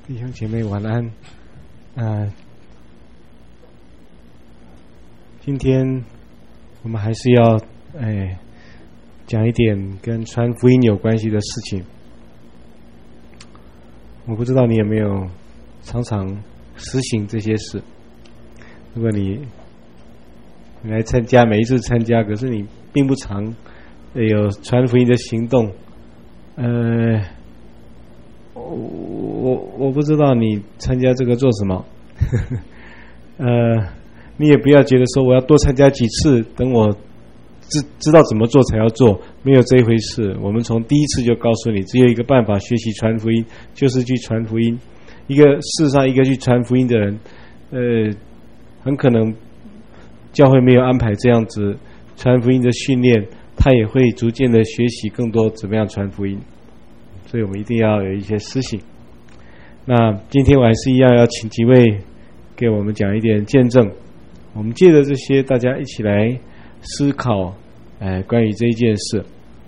弟兄姐妹晚安。今天我们还是要讲一点跟传福音有关系的事情。我不知道你有没有常常实行这些事。如果你来参加，每一次参加，可是你并不常有传福音的行动，我不知道你参加这个做什么。你也不要觉得说我要多参加几次，等我知道怎么做才要做，没有这一回事。我们从第一次就告诉你，只有一个办法学习传福音，就是去传福音。事实上一个去传福音的人，很可能教会没有安排这样子传福音的训练，他也会逐渐的学习更多怎么样传福音。所以我们一定要有一些施行。那今天我还是一样要请几位给我们讲一点见证。我们借着这些，大家一起来思考，关于这一件事。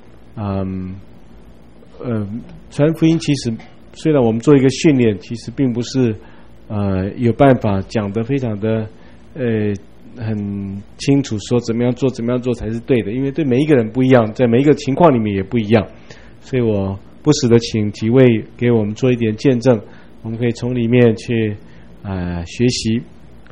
传福音其实虽然我们做一个训练，其实并不是有办法讲得非常的很清楚，说怎么样做才是对的，因为对每一个人不一样，在每一个情况里面也不一样。所以我不时的请几位给我们做一点见证，我们可以从里面去学习。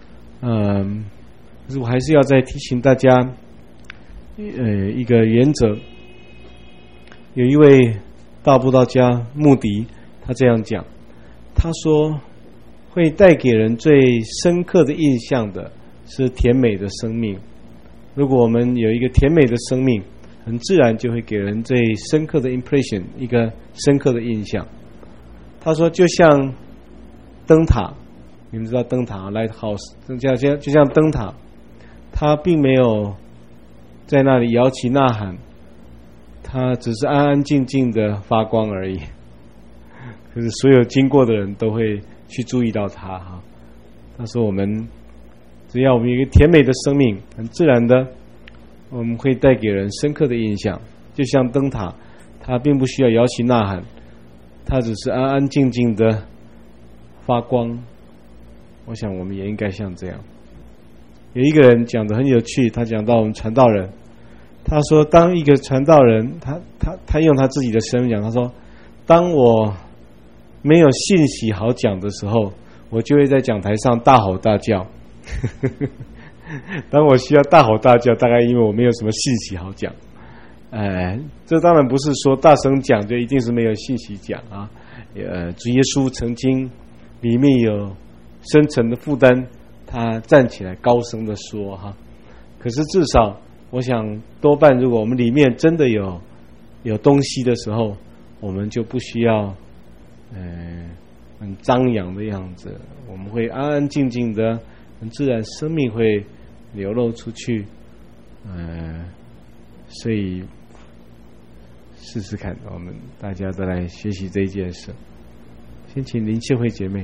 可是我还是要再提醒大家一个原则。有一位大布道家穆迪，他这样讲，他说会带给人最深刻的印象的是甜美的生命。如果我们有一个甜美的生命，很自然就会给人最深刻的 impression， 一个深刻的印象。他说就像灯塔，你们知道灯塔 lighthouse， 就像灯塔，它并没有在那里摇旗呐喊，它只是安安静静的发光而已。可是所有经过的人都会去注意到它哈。他说只要我们有一个甜美的生命，很自然的我们会带给人深刻的印象。就像灯塔，它并不需要摇旗呐喊，它只是安安静静的发光。我想我们也应该像这样。有一个人讲得很有趣，他讲到我们传道人，他说当一个传道人，他用他自己的身份讲，他说当我没有信息好讲的时候，我就会在讲台上大吼大叫。当我需要大吼大叫，大概因为我没有什么信息好讲。这当然不是说大声讲就一定是没有信息讲啊。主耶稣曾经里面有深层的负担，他站起来高声的说哈。可是至少我想多半如果我们里面真的有东西的时候，我们就不需要很张扬的样子，我们会安安静静的，很自然生命会流露出去。所以试试看，我们大家都来学习这一件事。先请林秀慧姐妹，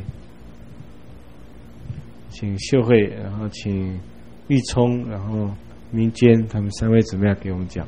请秀慧，然后请玉聪，然后明坚，他们三位怎么样给我们讲？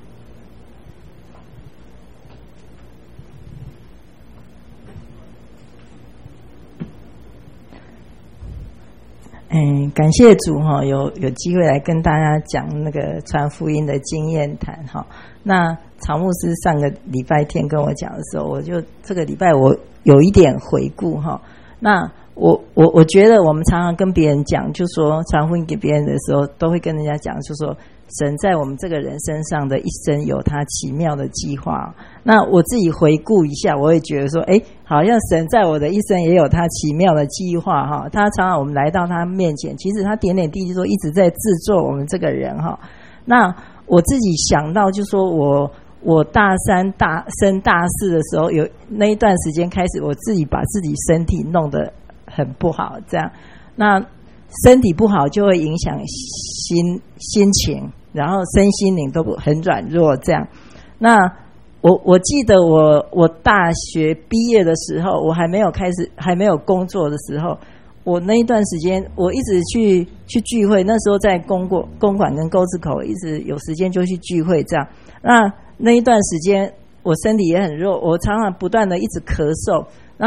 感谢主哈，有机会来跟大家讲那个传福音的经验谈哈。那曹牧师上个礼拜天跟我讲的时候，我就这个礼拜我有一点回顾哈。那我觉得我们常常跟别人讲，就说传福音给别人的时候，都会跟人家讲，就说神在我们这个人身上的一生有他奇妙的计划。那我自己回顾一下，我也觉得说，好像神在我的一生也有他奇妙的计划哈。他常常我们来到他面前，其实他点点滴滴说一直在制作我们这个人哈。那我自己想到，就说我大三升大四的时候，有那一段时间开始，我自己把自己身体弄得很不好，这样，那身体不好就会影响心情，然后身心灵都很软弱，这样。那我记得我大学毕业的时候，我还没有工作的时候，我那一段时间我一直去聚会，那时候在公馆跟沟子口一直有时间就去聚会，这样。那一段时间我身体也很弱，我常常不断的一直咳嗽，然后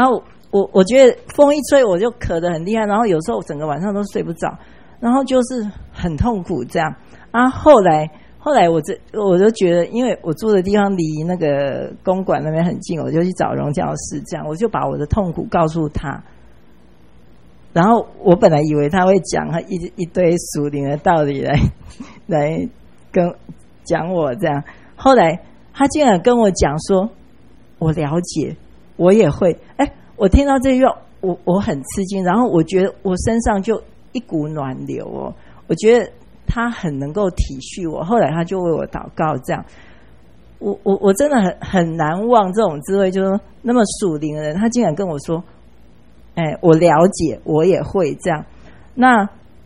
我觉得风一吹我就咳得很厉害，然后有时候整个晚上都睡不着，然后就是很痛苦这样啊。后来我就觉得，因为我住的地方离那个公馆那边很近，我就去找荣教师，这样我就把我的痛苦告诉他。然后我本来以为他会讲他一堆属灵的道理来跟讲我这样，后来他竟然跟我讲说，我了解，我也会。我听到这句话，我很吃惊，然后我觉得我身上就一股暖流哦，我觉得他很能够体恤我。后来他就为我祷告，这样，我真的很难忘这种滋味，就是说那么属灵的人，他竟然跟我说，我了解，我也会这样。那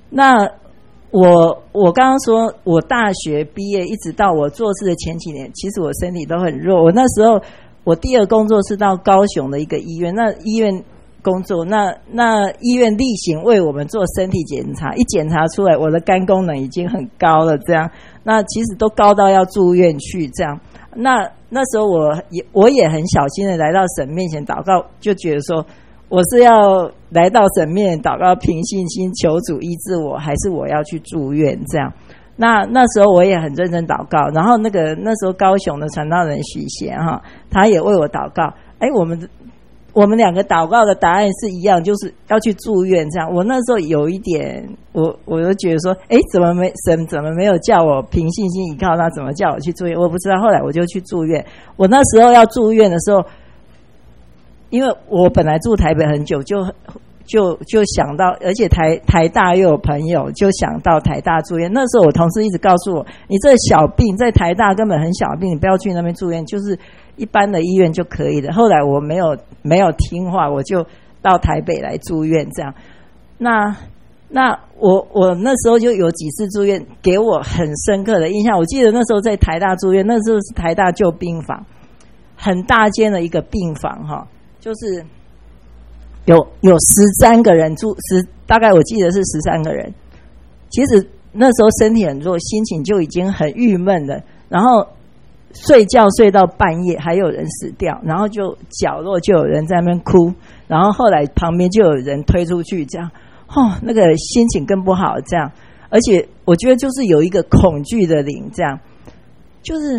我刚刚说，我大学毕业一直到我做事的前几年，其实我身体都很弱。我那时候我第二工作是到高雄的一个医院，那医院工作，那医院例行为我们做身体检查，一检查出来我的肝功能已经很高了，这样，那其实都高到要住院去这样。那时候我也很小心的来到神面前祷告，就觉得说我是要来到神面前祷告凭信心求主医治我，还是我要去住院这样。那时候我也很认真祷告，然后那时候高雄的传道人许贤哈，他也为我祷告。我们两个祷告的答案是一样，就是要去住院这样。我那时候有一点，我就觉得说，神怎么没有叫我凭信心依靠他，怎么叫我去住院？我不知道。后来我就去住院。我那时候要住院的时候，因为我本来住台北很久，就想到，而且台大又有朋友，就想到台大住院。那时候我同事一直告诉我，你这小病在台大根本很小病，你不要去那边住院，就是一般的医院就可以了。后来我没有听话，我就到台北来住院这样。那我那时候就有几次住院，给我很深刻的印象。我记得那时候在台大住院，那时候是台大旧病房，很大间的一个病房哈，就是有13个人住，大概我记得是13个人。其实那时候身体很弱，心情就已经很郁闷了，然后睡觉睡到半夜，还有人死掉，然后就角落就有人在那边哭，然后后来旁边就有人推出去，这样那个心情更不好这样。而且我觉得就是有一个恐惧的灵，这样就是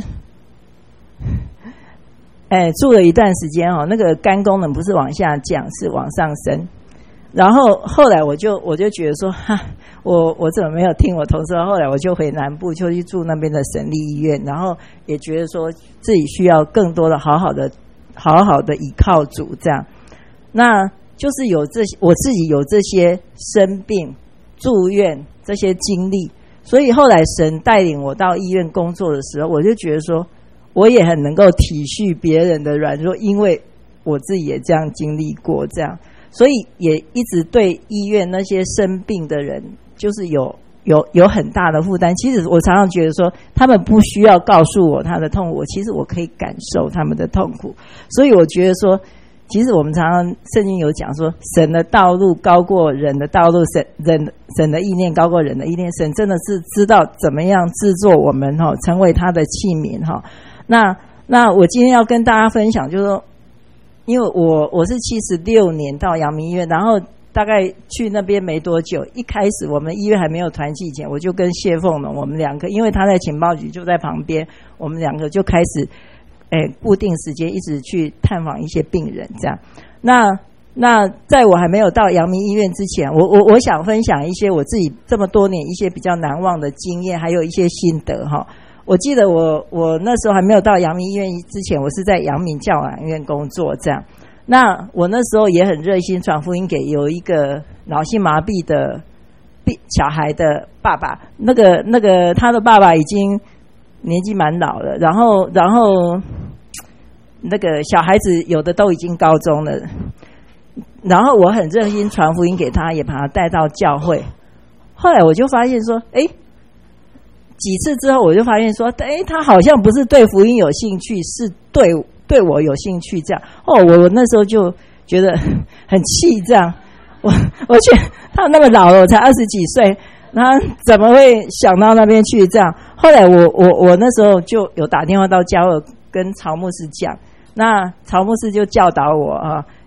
住了一段时间那个肝功能不是往下降，是往上升。然后后来我就觉得说，我怎么没有听我同事？后来我就回南部，就去住那边的省立医院，然后也觉得说自己需要更多的好好的依靠主这样。那就是我自己有这些生病、住院这些经历，所以后来神带领我到医院工作的时候，我就觉得说，我也很能够体恤别人的软弱，因为我自己也这样经历过这样。所以也一直对医院那些生病的人就是有很大的负担。其实我常常觉得说，他们不需要告诉我他的痛苦，其实我可以感受他们的痛苦。所以我觉得说，其实我们常常圣经有讲说，神的道路高过人的道路，神的意念高过人的意念。神真的是知道怎么样制作我们成为他的器皿。那我今天要跟大家分享，就是说，因为我是76年到阳明医院，然后大概去那边没多久，一开始我们医院还没有团契以前，我就跟谢凤龙我们两个，因为他在情报局就在旁边，我们两个就开始固定时间一直去探访一些病人这样。那在我还没有到阳明医院之前，我想分享一些我自己这么多年一些比较难忘的经验，还有一些心得哈。我记得我那时候还没有到阳明医院之前，我是在阳明教养院工作这样。那我那时候也很热心传福音给有一个脑性麻痹的小孩的爸爸，那个他的爸爸已经年纪蛮老了，然后那个小孩子有的都已经高中了，然后我很热心传福音给他，也把他带到教会。后来我就发现说，几次之后我就发现说，他好像不是对福音有兴趣，是对我有兴趣这样。我那时候就觉得很气这样。我觉得他那么老了，我才20几岁，他怎么会想到那边去这样？后来我那时候就有打电话到教会跟曹牧师讲，那曹牧师就教导我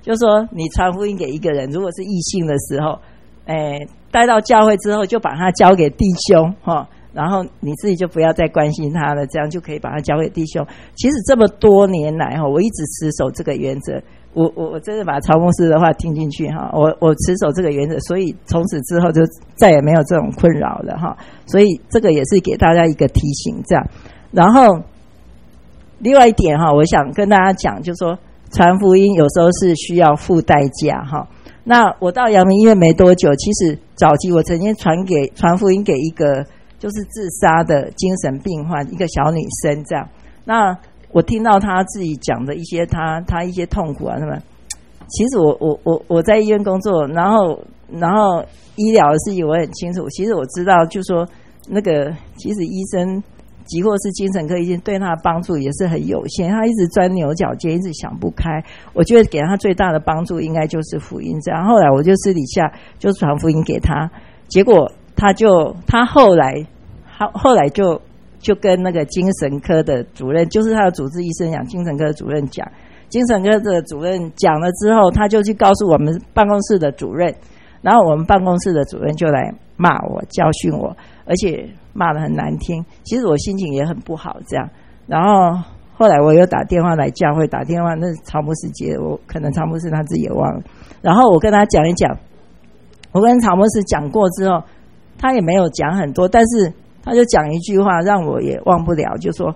就是说你传福音给一个人，如果是异性的时候，带到教会之后就把他交给弟兄哈，然后你自己就不要再关心他了，这样就可以把他交给弟兄。其实这么多年来哈，我一直持守这个原则。我真的把曹牧师的话听进去哈，我持守这个原则，所以从此之后就再也没有这种困扰了哈。所以这个也是给大家一个提醒，这样。然后另外一点哈，我想跟大家讲，就是说传福音有时候是需要付代价哈。那我到阳明医院没多久，其实早期我曾经传福音给一个就是自杀的精神病患，一个小女生这样。那我听到他自己讲的一些他一些痛苦啊，那么其实我在医院工作，然后医疗的事情我很清楚。其实我知道，就说那个其实医生即或是精神科医生对他的帮助也是很有限，他一直钻牛角尖，一直想不开。我觉得给他最大的帮助应该就是福音这样。后来我就私底下就传福音给他，结果他后来就跟那个精神科的主任，就是他的主治医生讲，精神科的主任讲，精神科的主任讲了之后，他就去告诉我们办公室的主任，然后我们办公室的主任就来骂我，教训我，而且骂得很难听。其实我心情也很不好，这样。然后后来我又打电话来教会，打电话那是曹牧师接的，我可能曹牧师他自己也忘了。然后我跟他讲一讲，我跟曹牧师讲过之后，他也没有讲很多，但是他就讲一句话让我也忘不了，就说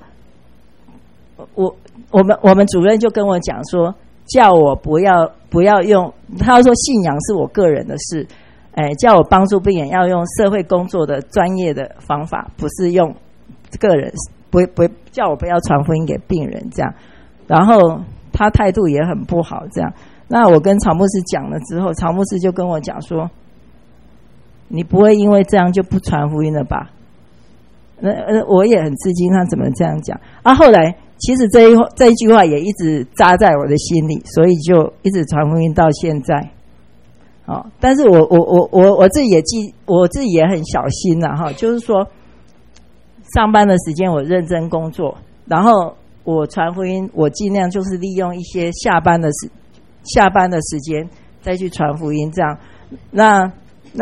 我们主任就跟我讲说，叫我不要用，他说信仰是我个人的事，叫我帮助病人要用社会工作的专业的方法，不是用个人，不叫我不要传福音给病人这样。然后他态度也很不好这样。那我跟曹牧师讲了之后，曹牧师就跟我讲说，你不会因为这样就不传福音了吧？我也很吃惊，他怎么这样讲啊？后来其实这一句话也一直扎在我的心里，所以就一直传福音到现在。但是我自己也我自己也很小心啦哈，就是说上班的时间我认真工作，然后我传福音，我尽量就是利用一些下班的时间再去传福音这样。那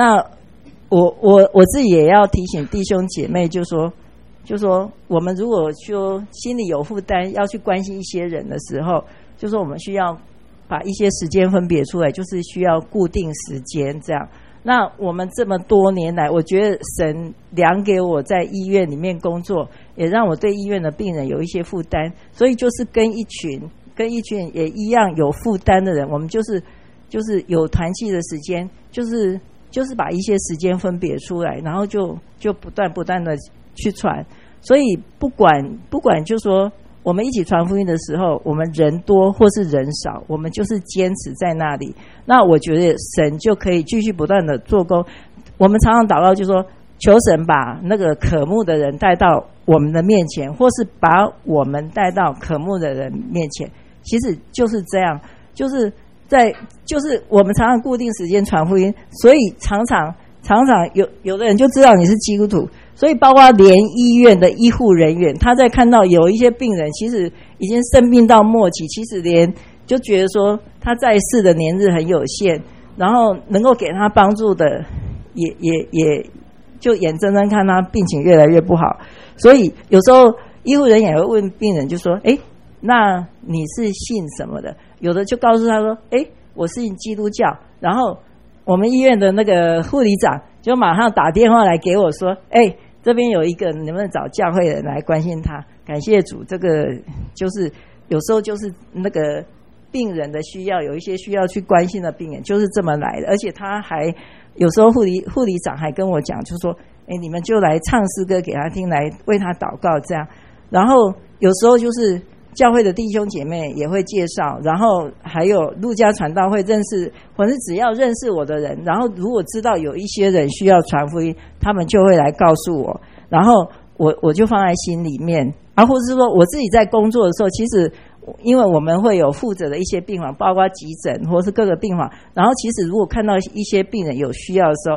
我自己也要提醒弟兄姐妹，就说我们如果说心里有负担，要去关心一些人的时候，就说我们需要把一些时间分别出来，就是需要固定时间这样。那我们这么多年来，我觉得神量给我在医院里面工作，也让我对医院的病人有一些负担，所以就是跟一群也一样有负担的人，我们就是有团契的时间，就是把一些时间分别出来，然后就不断的去传。所以不管就说我们一起传福音的时候，我们人多或是人少，我们就是坚持在那里。那我觉得神就可以继续不断的做工。我们常常祷告就说，求神把那个渴慕的人带到我们的面前，或是把我们带到渴慕的人面前。其实就是这样，就是我们常常固定时间传福音，所以常常有的人就知道你是基督徒，所以包括连医院的医护人员，他在看到有一些病人其实已经生病到末期，其实连就觉得说他在世的年日很有限，然后能够给他帮助的也就眼睁睁看他病情越来越不好。所以有时候医护人员也会问病人，就说那你是信什么的？有的就告诉他说我是信基督教。然后我们医院的那个护理长就马上打电话来给我说，这边有一个，能不能找教会的人来关心他？感谢主，这个就是有时候就是那个病人的需要，有一些需要去关心的病人就是这么来的。而且他还有时候护理长还跟我讲，就说你们就来唱诗歌给他听，来为他祷告这样。然后有时候就是教会的弟兄姐妹也会介绍，然后还有路加传道会认识，或是只要认识我的人，然后如果知道有一些人需要传福音，他们就会来告诉我，然后我就放在心里面。或是说我自己在工作的时候，其实因为我们会有负责的一些病房，包括急诊或是各个病房，然后其实如果看到一些病人有需要的时候，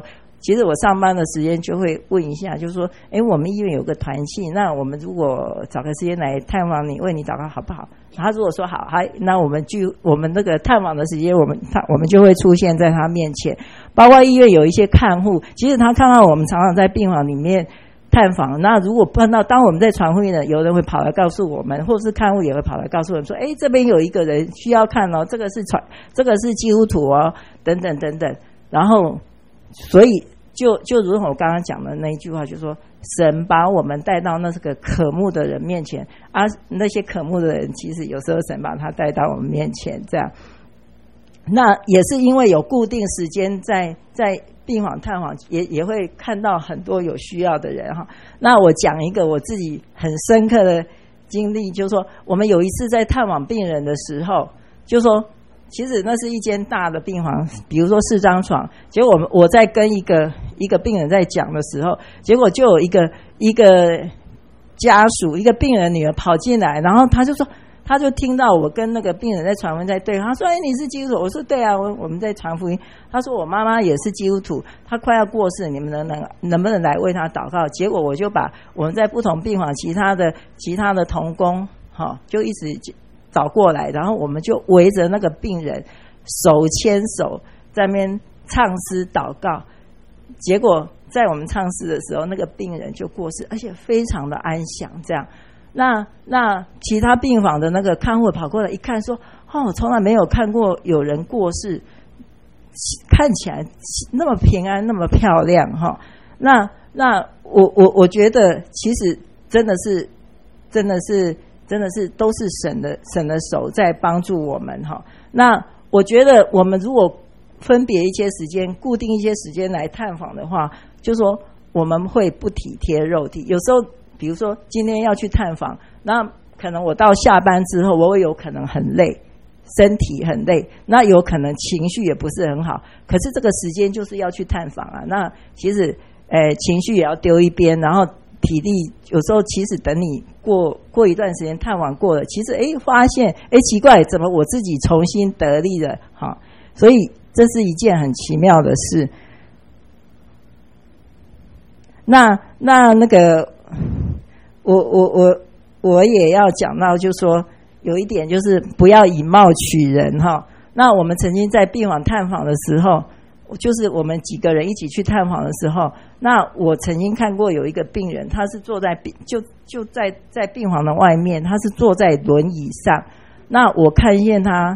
其实我上班的时间就会问一下，就是说，我们医院有个团契，那我们如果找个时间来探访你，为你祷告好不好？他如果说好，那我们那个探访的时间，我们就会出现在他面前。包括医院有一些看护，其实他看到我们常常在病房里面探访，那如果碰到当我们在传福音的，有人会跑来告诉我们，或是看护也会跑来告诉我们说，这边有一个人需要看哦，这个是基督徒哦，等等等等。然后，所以就如同我刚刚讲的那一句话，就是说，神把我们带到那个渴慕的人面前，那些渴慕的人，其实有时候神把他带到我们面前，这样。那也是因为有固定时间在病房探访，也会看到很多有需要的人哈。那我讲一个我自己很深刻的经历，就是说，我们有一次在探访病人的时候，就是说，其实那是一间大的病房，比如说4张床，结果我在跟一个病人在讲的时候，结果就有一个家属，一个病人女儿跑进来，然后他就说。他就听到我跟那个病人在传福音在对话，他说：“你是基督徒？”我说：“对啊，我们在传福音。”他说：“我妈妈也是基督徒，她快要过世，你们能不能来为她祷告？”结果我就把我们在不同病房其他的同工，就一直找过来，然后我们就围着那个病人手牵手在那边唱诗祷告。结果在我们唱诗的时候，那个病人就过世，而且非常的安详，这样。那其他病房的那个看护跑过来一看说，我从来没有看过有人过世看起来那么平安那么漂亮哈。那我觉得其实真的是都是神的手在帮助我们哈。那我觉得我们如果分别一些时间，固定一些时间来探访的话，就说我们会不体贴肉体，有时候比如说今天要去探访，那可能我到下班之后，我有可能很累，身体很累，那有可能情绪也不是很好，可是这个时间就是要去探访啊，那其实情绪也要丢一边，然后体力有时候其实等你过一段时间探访过了，其实发现奇怪，怎么我自己重新得力了哈，所以这是一件很奇妙的事。那个我也要讲到，就是说有一点就是不要以貌取人哈。那我们曾经在病房探访的时候，就是我们几个人一起去探访的时候，那我曾经看过有一个病人，他是坐在就在病房的外面，他是坐在轮椅上。那我看见他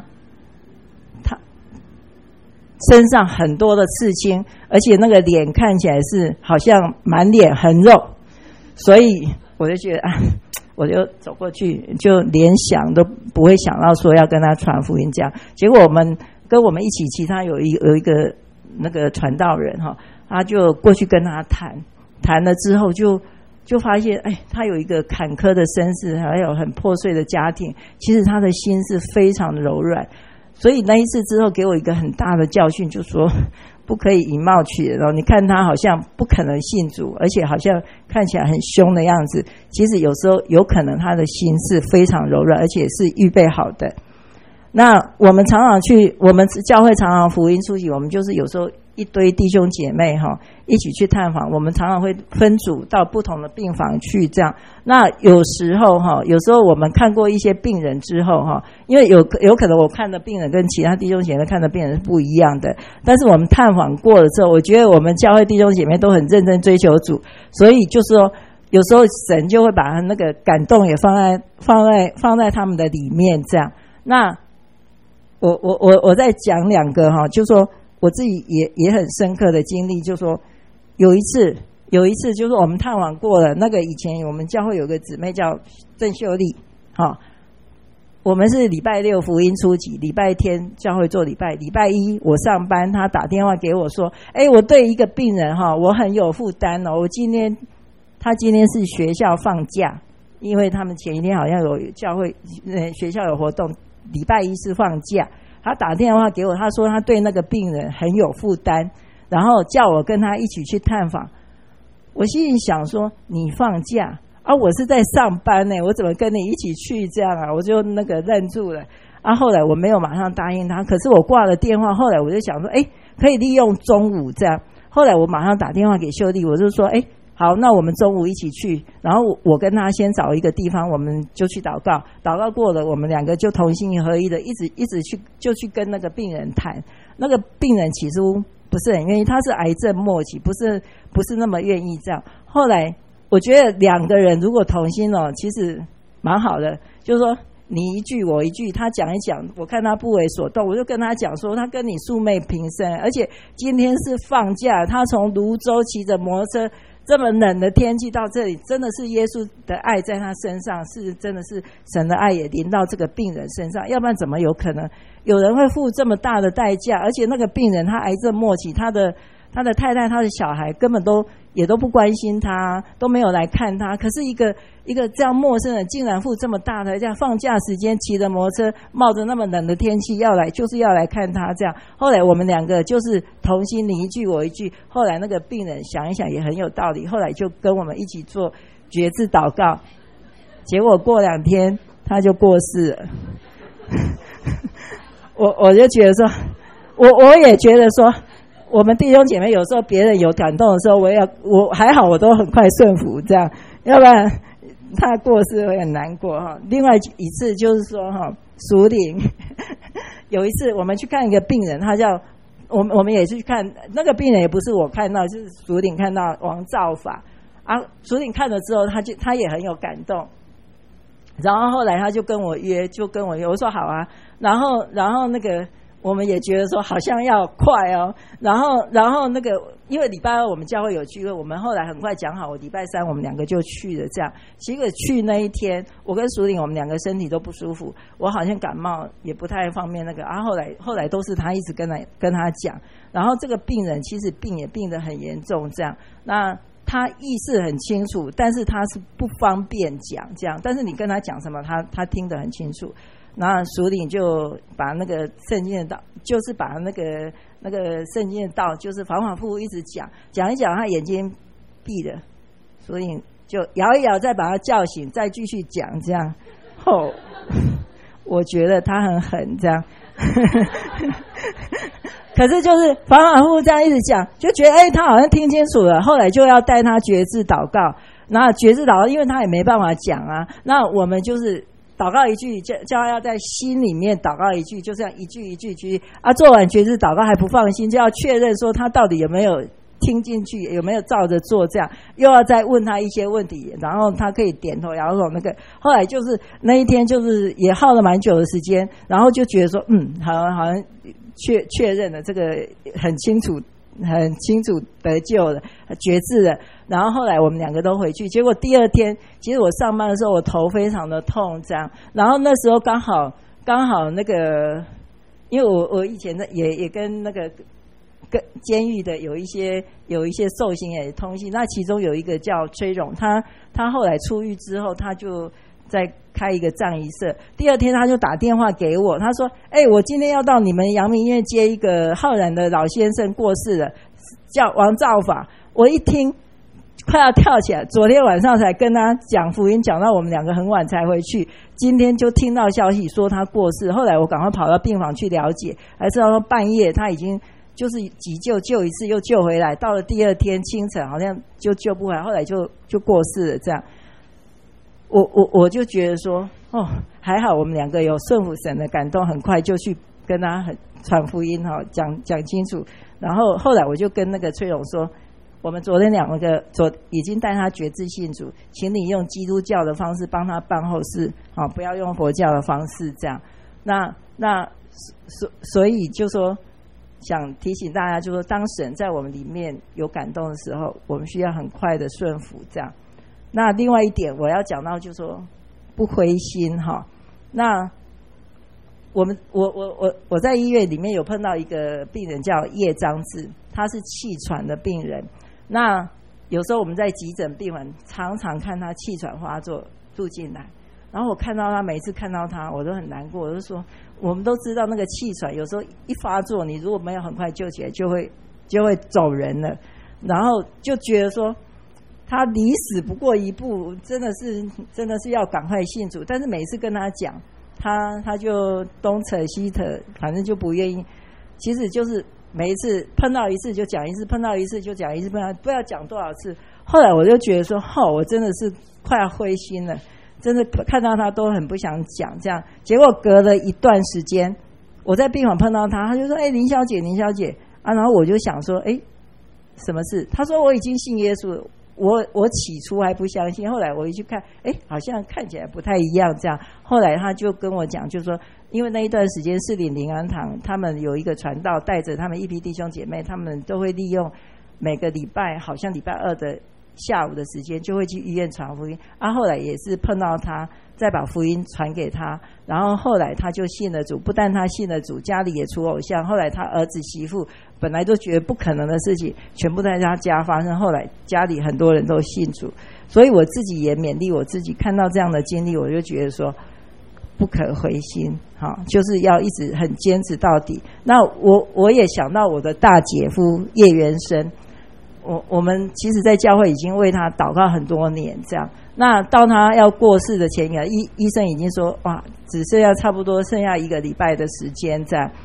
身上很多的刺青，而且那个脸看起来是好像满脸横肉，所以我就觉得我就走过去，就连想都不会想到说要跟他传福音这样。结果我们一起，其他有一个那个传道人哈，他就过去跟他谈了之后就发现他有一个坎坷的身世，还有很破碎的家庭，其实他的心是非常的柔软。所以那一次之后给我一个很大的教训，就说不可以以貌取人。你看他好像不可能信主，而且好像看起来很凶的样子，其实有时候有可能他的心是非常柔软，而且是预备好的。那我们教会常常福音出席，我们就是有时候一堆弟兄姐妹一起去探访，我们常常会分组到不同的病房去这样。那有时候我们看过一些病人之后因为有可能我看的病人跟其他弟兄姐妹看的病人是不一样的，但是我们探访过了之后，我觉得我们教会弟兄姐妹都很认真追求主，所以就是说有时候神就会把他那个感动也放在他们的里面这样。那我再讲两个就是说我自己也很深刻的经历，就是说有一次就是我们探访过了，那个以前我们教会有个姊妹叫郑秀丽我们是礼拜六福音初级，礼拜天教会做礼拜一我上班，他打电话给我说我对一个病人我很有负担他今天是学校放假，因为他们前一天好像有教会学校有活动，礼拜一是放假，他打电话给我，他说他对那个病人很有负担，然后叫我跟他一起去探访。我心里想说，你放假我是在上班我怎么跟你一起去这样啊？我就那个愣住了后来我没有马上答应他，可是我挂了电话，后来我就想说可以利用中午这样。 后来我马上打电话给秀丽，我就说好，那我们中午一起去，然后我跟他先找一个地方，我们就去祷告，祷告过了，我们两个就同心合一的一直去跟那个病人谈。那个病人起初不是很愿意，他是癌症末期，不是那么愿意这样。后来我觉得两个人如果同心其实蛮好的，就是说你一句我一句，他讲一讲，我看他不为所动，我就跟他讲说，他跟你素昧平生，而且今天是放假，他从泸州骑着摩托车，这么冷的天气到这里，真的是耶稣的爱在他身上，是真的是神的爱也临到这个病人身上，要不然怎么有可能有人会付这么大的代价？而且那个病人他癌症末期，他的太太他的小孩根本也都不关心他，都没有来看他，可是一个这样陌生人竟然付这么大的这样放假时间，骑着摩托车，冒着那么冷的天气就是要来看他这样。后来我们两个就是同心，你一句我一句，后来那个病人想一想也很有道理，后来就跟我们一起做决志祷告，结果过2天他就过世了。我就觉得说，我也觉得说，我们弟兄姐妹有时候别人有感动的时候，我还好，我都很快顺服这样，要不然他过世会很难过哈。另外一次就是说属灵，有一次我们去看一个病人，他叫我们也去看那个病人，也不是我看到，就是属灵看到王兆法啊。属灵看了之后，他也很有感动。然后后来他就跟我约，我说好啊。然后那个我们也觉得说好像要快哦。然后那个因为礼拜2我们教会有聚会，我们后来很快讲好，我礼拜3我们两个就去了这样。结果去那一天，我跟淑玲我们两个身体都不舒服，我好像感冒也不太方便那个啊。后来都是他一直跟他讲，然后这个病人其实病也病得很严重这样。那他意识很清楚，但是他是不方便讲这样，但是你跟他讲什么，他听得很清楚。那属灵就把那个圣经的道，就是把那个圣经的道，就是反反复复一直讲一讲，他眼睛闭了，属灵就摇一摇，再把他叫醒，再继续讲这样。我觉得他很狠这样。可是就是反反复复这样一直讲，就觉得他好像听清楚了。后来就要带他决志祷告，那决志祷告，因为他也没办法讲啊，那我们就是祷告一句，叫他要在心里面祷告一句，就这样一句一句啊。做完决志祷告还不放心，就要确认说他到底有没有听进去，有没有照着做，这样又要再问他一些问题，然后他可以点头摇头那个。后来就是那一天就是也耗了蛮久的时间，然后就觉得说好像确认了这个很清楚得救了，决志了。然后后来我们两个都回去，结果第2天，其实我上班的时候我头非常的痛这样，然后那时候刚好那个，因为我以前也跟那个跟监狱的有一些受刑也通信，那其中有一个叫崔荣，他后来出狱之后，他就在开一个葬仪社。第2天他就打电话给我，他说我今天要到你们阳明医院接一个浩然的老先生过世了，叫王兆法。我一听快要跳起来，昨天晚上才跟他讲福音，讲到我们两个很晚才回去，今天就听到消息说他过世。后来我赶快跑到病房去了解，还知道说半夜他已经就是急救一次又救回来，到了第2天清晨好像就救不回来，后来就过世了这样。我就觉得说还好我们两个有顺服神的感动，很快就去跟他传福音讲清楚。然后后来我就跟那个崔荣说，我们昨天已经带他决志信主，请你用基督教的方式帮他办后事，不要用佛教的方式这样。所以就说想提醒大家，就说当神在我们里面有感动的时候，我们需要很快的顺服这样。那另外一点我要讲到，就是说不灰心哈。那我在医院里面有碰到一个病人叫叶章志，他是气喘的病人。那有时候我们在急诊病房常常看他气喘发作住进来，然后我看到他，每次看到他我都很难过。我就说我们都知道那个气喘有时候一发作，你如果没有很快救起来就会走人了，然后就觉得说他离死不过一步，真的是要赶快信主。但是每次跟他讲，他就东扯西扯，反正就不愿意。其实就是每一次碰到一次就讲一次，碰到一次就讲一次，不知道讲多少次。后来我就觉得说，我真的是快要灰心了，真的看到他都很不想讲这样。结果隔了一段时间，我在病房碰到他，他就说：“林小姐，林小姐啊。”然后我就想说：“什么事？”他说：“我已经信耶稣了。”我起初还不相信，后来我一去看，好像看起来不太一样这样。后来他就跟我讲，就说因为那一段时间士林灵安堂他们有一个传道带着他们一批弟兄姐妹，他们都会利用每个礼拜好像礼拜二的下午的时间就会去医院传福音后来也是碰到他，再把福音传给他，然后后来他就信了主，不但他信了主，家里也出偶像，后来他儿子媳妇本来都觉得不可能的事情全部在他家发生，后来家里很多人都信主。所以我自己也勉励我自己，看到这样的经历我就觉得说不可灰心，就是要一直很坚持到底。那我也想到我的大姐夫叶元生，我们其实在教会已经为他祷告很多年这样。那到他要过世的前一个医生已经说只剩下差不多剩下1个礼拜的时间这样。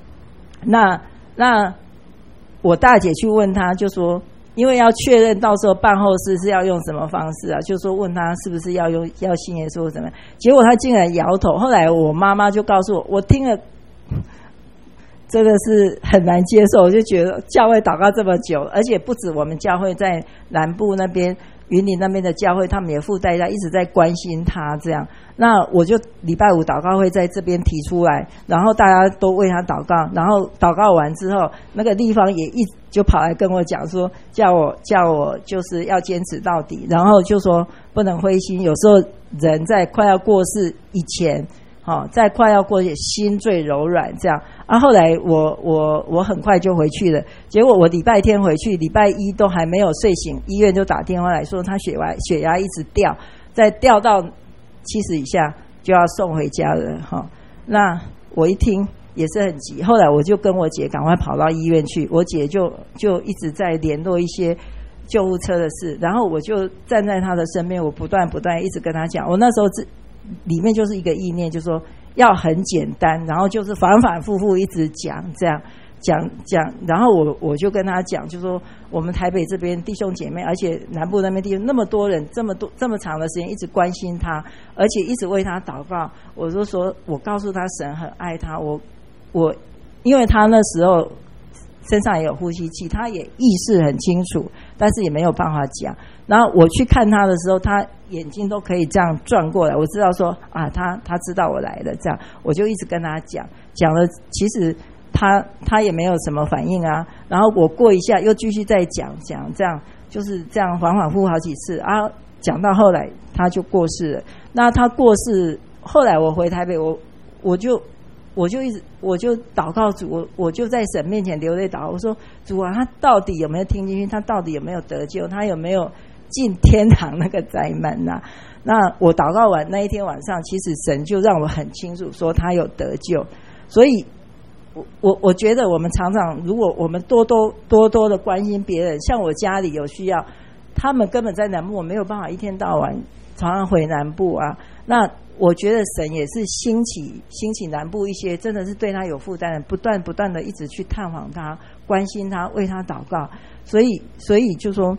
那我大姐去问他，就说因为要确认到时候办后事是要用什么方式就说问他是不是要信耶稣怎么样，结果他竟然摇头。后来我妈妈就告诉我，我听了真的是很难接受，我就觉得教会祷告这么久，而且不止我们教会，在南部那边云林那边的教会他们也付代价一直在关心他这样。那我就礼拜5祷告会在这边提出来，然后大家都为他祷告，然后祷告完之后那个地方也就跑来跟我讲说叫我就是要坚持到底，然后就说不能灰心，有时候人在快要过世以前在快要过世心最柔软这样后来我很快就回去了，结果我礼拜天回去，礼拜1都还没有睡醒，医院就打电话来说他血压一直掉，再掉到70以下就要送回家了那我一听也是很急，后来我就跟我姐赶快跑到医院去，我姐就一直在联络一些救护车的事，然后我就站在她的身边，我不断一直跟她讲，我那时候里面就是一个意念，就是说要很简单，然后就是反复一直讲这样讲，然后我就跟他讲，就说我们台北这边弟兄姐妹，而且南部那边弟兄那么多人，这么长的时间一直关心他，而且一直为他祷告。我就说我告诉他神很爱他，我因为他那时候身上也有呼吸器，他也意识很清楚，但是也没有办法讲。然后我去看他的时候，他眼睛都可以这样转过来，我知道说他知道我来了，这样我就一直跟他讲了，其实他也没有什么反应然后我过一下又继续再讲，这样就是这样反复好几次讲到后来他就过世了。那他过世后来我回台北，我就祷告主，我就在神面前流泪祷告，我说主他到底有没有听进去，他到底有没有得救，他有没有进天堂那个窄门那我祷告完那一天晚上，其实神就让我很清楚说他有得救。所以我觉得我们常常如果我们多多的关心别人，像我家里有需要，他们根本在南部，我没有办法一天到晚常常回南部那我觉得神也是兴起南部一些真的是对他有负担的，不断的一直去探访他，关心他，为他祷告。所以就说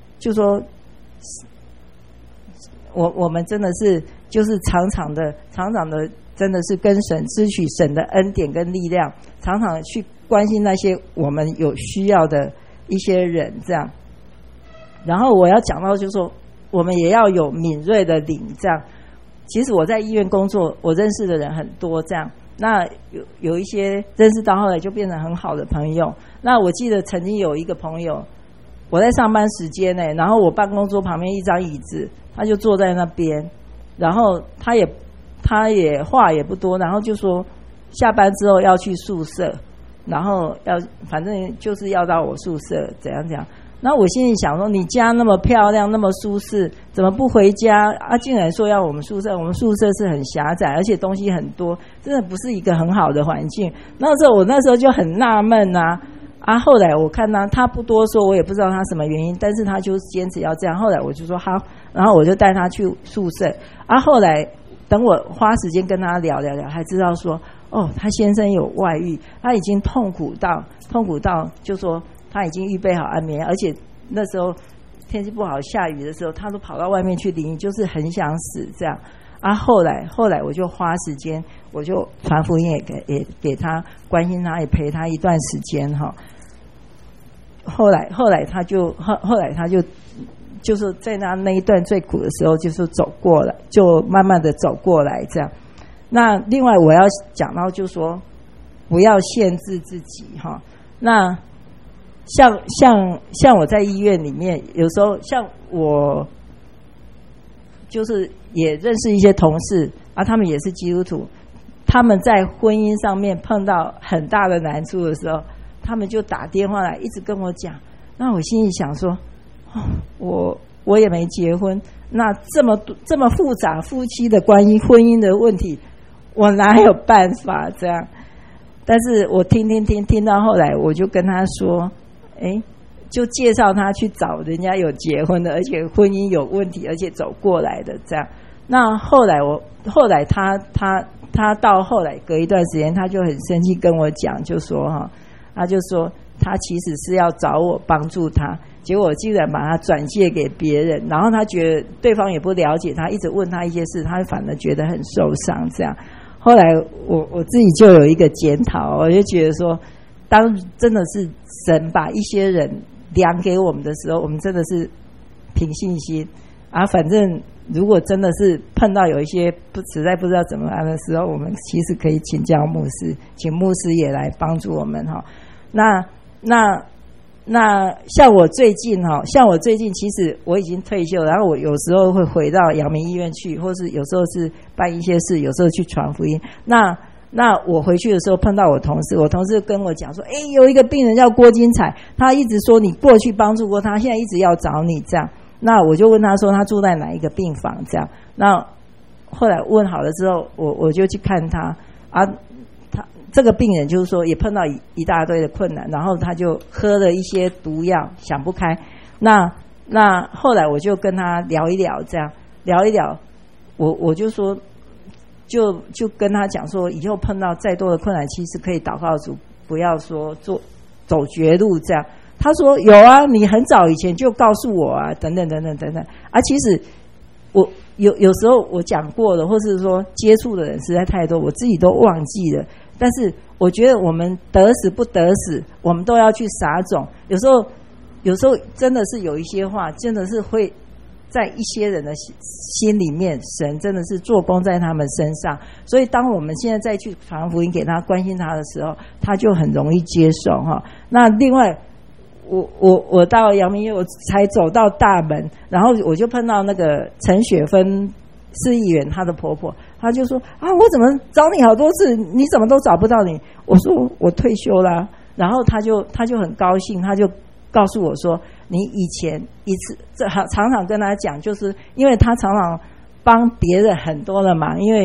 我们真的是就是常常的真的是跟神支取神的恩典跟力量，常常去关心那些我们有需要的一些人这样。然后我要讲到就是说我们也要有敏锐的灵这样。其实我在医院工作，我认识的人很多这样，那有一些认识到后来就变成很好的朋友。那我记得曾经有一个朋友，我在上班时间然后我办公桌旁边一张椅子，他就坐在那边，然后他也话也不多，然后就说下班之后要去宿舍，然后反正就是要到我宿舍怎样。那我心里想说，你家那么漂亮那么舒适，怎么不回家竟然说要我们宿舍，我们宿舍是很狭窄，而且东西很多，真的不是一个很好的环境。我那时候就很纳闷后来我看他不多说，我也不知道他什么原因，但是他就坚持要这样。后来我就说好，然后我就带他去宿舍后来等我花时间跟他聊，才知道说他先生有外遇，他已经痛苦到就说他已经预备好安眠，而且那时候天气不好下雨的时候，他都跑到外面去淋雨，就是很想死这样。后来我就花时间，我就传福音也给他关心他，也陪他一段时间哈。后来他就是在那一段最苦的时候，就是走过来，就慢慢的走过来这样。那另外我要讲到，就是说不要限制自己哈。那像我在医院里面，有时候像我就是也认识一些同事他们也是基督徒，他们在婚姻上面碰到很大的难处的时候，他们就打电话来一直跟我讲。那我心里想说，我也没结婚，那这么复杂夫妻的关系、婚姻的问题，我哪有办法这样？但是我听到后来，我就跟他说，就介绍他去找人家有结婚的，而且婚姻有问题，而且走过来的这样。那后来他到后来隔一段时间，他就很生气跟我讲，就说他就说他其实是要找我帮助他，结果我竟然把他转介给别人，然后他觉得对方也不了解他，一直问他一些事，他反而觉得很受伤这样。后来我自己就有一个检讨，我就觉得说，当真的是神把一些人量给我们的时候，我们真的是凭信心反正如果真的是碰到有一些实在不知道怎么办的时候，我们其实可以请教牧师，请牧师也来帮助我们那像我最近其实我已经退休，然后我有时候会回到阳明医院去，或是有时候是办一些事，有时候去传福音。那我回去的时候碰到我同事跟我讲说，有一个病人叫郭金彩，他一直说你过去帮助过他，现在一直要找你这样。那我就问他说他住在哪一个病房这样。那后来问好了之后，我就去看他他这个病人就是说也碰到一大堆的困难，然后他就喝了一些毒药，想不开。那后来我就跟他聊一聊，这样聊一聊，我就说就跟他讲说，以后碰到再多的困难，其实可以祷告主，不要说走绝路这样。他说有你很早以前就告诉我等等其实我有时候我讲过了，或是说接触的人实在太多，我自己都忘记了。但是我觉得我们得死不得死，我们都要去撒种。有时候真的是有一些话，真的是会在一些人的心里面，神真的是做工在他们身上。所以当我们现在再去传福音给他、关心他的时候，他就很容易接受那另外我到阳明医院，我才走到大门，然后我就碰到那个陈雪芬市议员她的婆婆，她就说我怎么找你好多次，你怎么都找不到你？我说我退休啦。然后她就很高兴，她就告诉我说，你以前一次常常跟她讲，就是因为她常常帮别人很多的忙，因为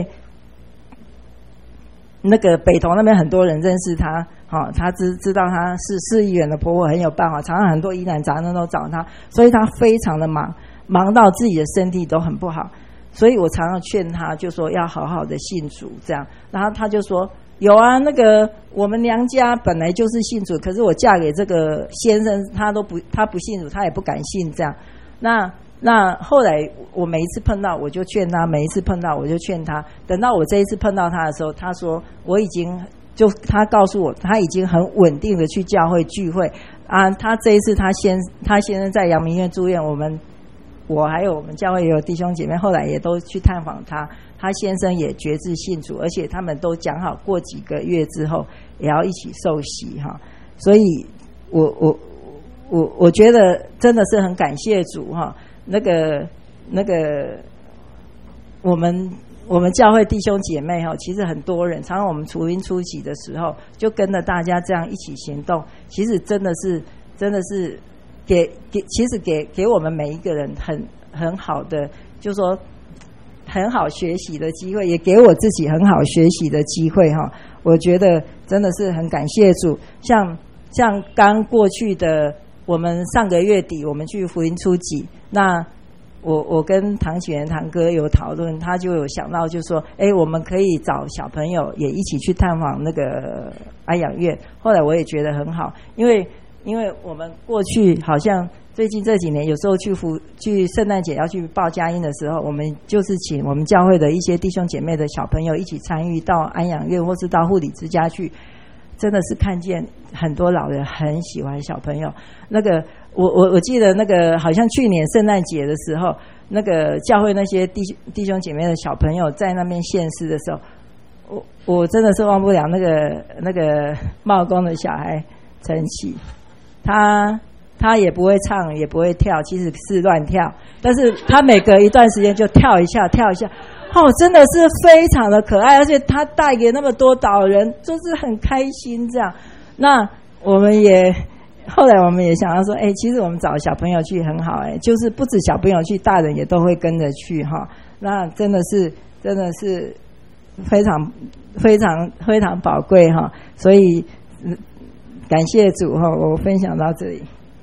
那个北投那边很多人认识她。他知道他是市议员的婆婆很有办法，常常很多疑难杂症都找他，所以他非常的忙到自己的身体都很不好。所以我常常劝他，就说要好好的信主这样。然后他就说有那个我们娘家本来就是信主，可是我嫁给这个先生他不信主，他也不敢信这样。那后来我每一次碰到我就劝他，每一次碰到我就劝他。等到我这一次碰到他的时候，他说他告诉我他已经很稳定的去教会聚会他这一次他先生在阳明医院住院，我还有我们教会也有弟兄姐妹后来也都去探访他先生也决志信主，而且他们都讲好过几个月之后也要一起受洗所以我觉得真的是很感谢主那个我们教会弟兄姐妹其实很多人，常常我们福音初期的时候，就跟着大家这样一起行动，其实真的是其实给我们每一个人很好的，就是说很好学习的机会，也给我自己很好学习的机会我觉得真的是很感谢主。像刚过去的，我们上个月底我们去福音初级，那我跟唐启源堂哥有讨论，他就有想到，就说，我们可以找小朋友也一起去探访那个安养院。后来我也觉得很好，因为我们过去好像最近这几年，有时候去圣诞节要去报佳音的时候，我们就是请我们教会的一些弟兄姐妹的小朋友一起参与到安养院或是到护理之家去，真的是看见很多老人很喜欢小朋友。那个我记得那个好像去年圣诞节的时候，那个教会那些弟兄姐妹的小朋友在那边献诗的时候，我真的是忘不了那个茂公的小孩陈启，他也不会唱也不会跳，其实是乱跳，但是他每隔一段时间就跳一下，真的是非常的可爱，而且他带给那么多老人就是很开心这样。那后来我们也想到说，其实我们找小朋友去很好，就是不止小朋友去，大人也都会跟着去哈。那真的是非常非常非常宝贵哈。所以感谢主哈，我分享到这里。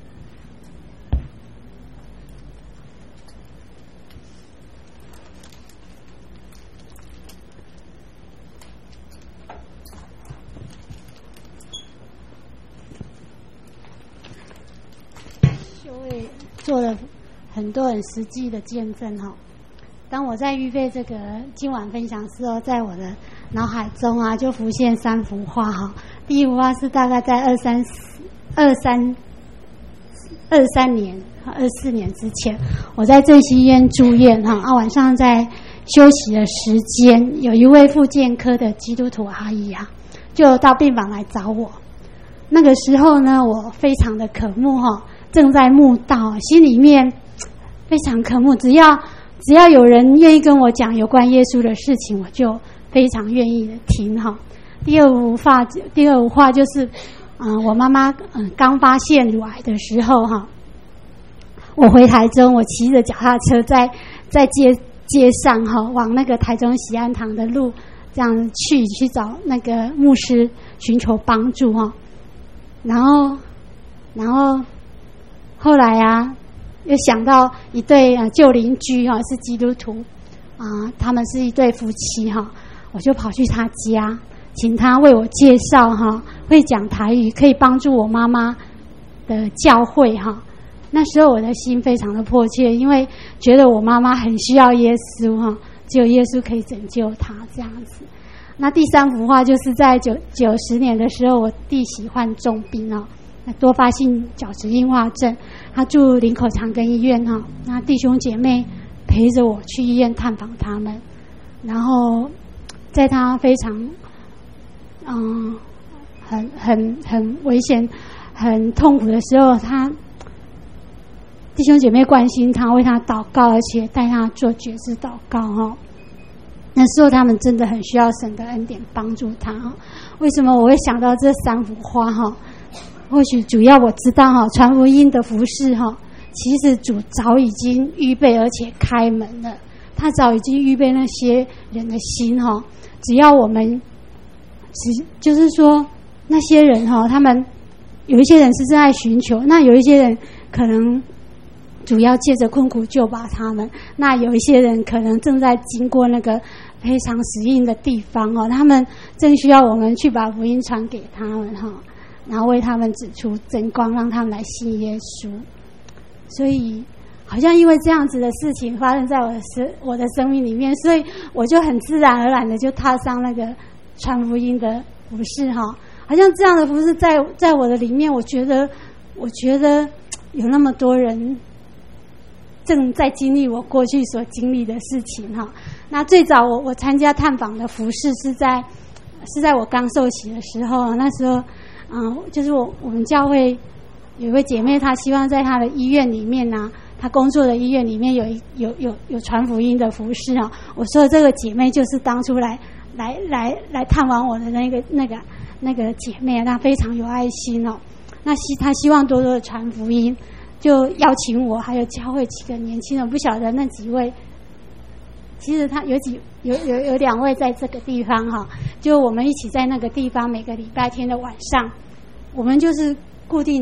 做了很多很实际的见证哈。当我在预备这个今晚分享的时候，在我的脑海中啊，就浮现3幅画哈。第一幅画是大概在24年之前，我在正熙医院住院哈，晚上在休息的时间，有一位复健科的基督徒阿姨啊，就到病房来找我。那个时候呢，我非常的渴慕哈。正在慕道，心里面非常渴慕，只要有人愿意跟我讲有关耶稣的事情，我就非常愿意的听哈。第二幅画就是我妈妈刚发现乳癌的时候哈，我回台中，我骑着脚踏车在街上哈，往那个台中喜安堂的路这样去找那个牧师寻求帮助哈，然后后来啊，又想到一对旧邻居哈，是基督徒他们是一对夫妻哈，我就跑去他家，请他为我介绍哈，会讲台语，可以帮助我妈妈的教会哈。那时候我的心非常的迫切，因为觉得我妈妈很需要耶稣哈，只有耶稣可以拯救她这样子。那第3幅画就是在90年的时候，我弟媳患重病多发性角质硬化症，他住林口长庚医院哈，那弟兄姐妹陪着我去医院探访他们，然后在他非常很危险、很痛苦的时候，他弟兄姐妹关心他，为他祷告，而且带他做觉知祷告哈。那时候他们真的很需要神的恩典帮助他哈。为什么我会想到这3幅画哈？或许主要我知道哈，传福音的服事哈，其实主早已经预备而且开门了，他早已经预备那些人的心哈，只要我们就是说那些人哈，他们有一些人是正在寻求，那有一些人可能主要借着困苦救拔他们，那有一些人可能正在经过那个非常死硬的地方哦，他们正需要我们去把福音传给他们哈，然后为他们指出真光，让他们来信耶稣。所以好像因为这样子的事情发生在我的生命里面，所以我就很自然而然的就踏上那个传福音的服事哈。好像这样的服事在我的里面，我觉得有那么多人正在经历我过去所经历的事情哈。那最早我参加探访的服事是在我刚受洗的时候，那时候就是我们教会有一位姐妹，她希望在她的医院里面呢，她工作的医院里面有传福音的服事啊。我说的这个姐妹就是当初来探望我的那个姐妹，她非常有爱心哦。那她希望多多的传福音，就邀请我还有教会几个年轻人，不晓得那几位，其实他有2位在这个地方哈，就我们一起在那个地方，每个礼拜天的晚上，我们就是固定的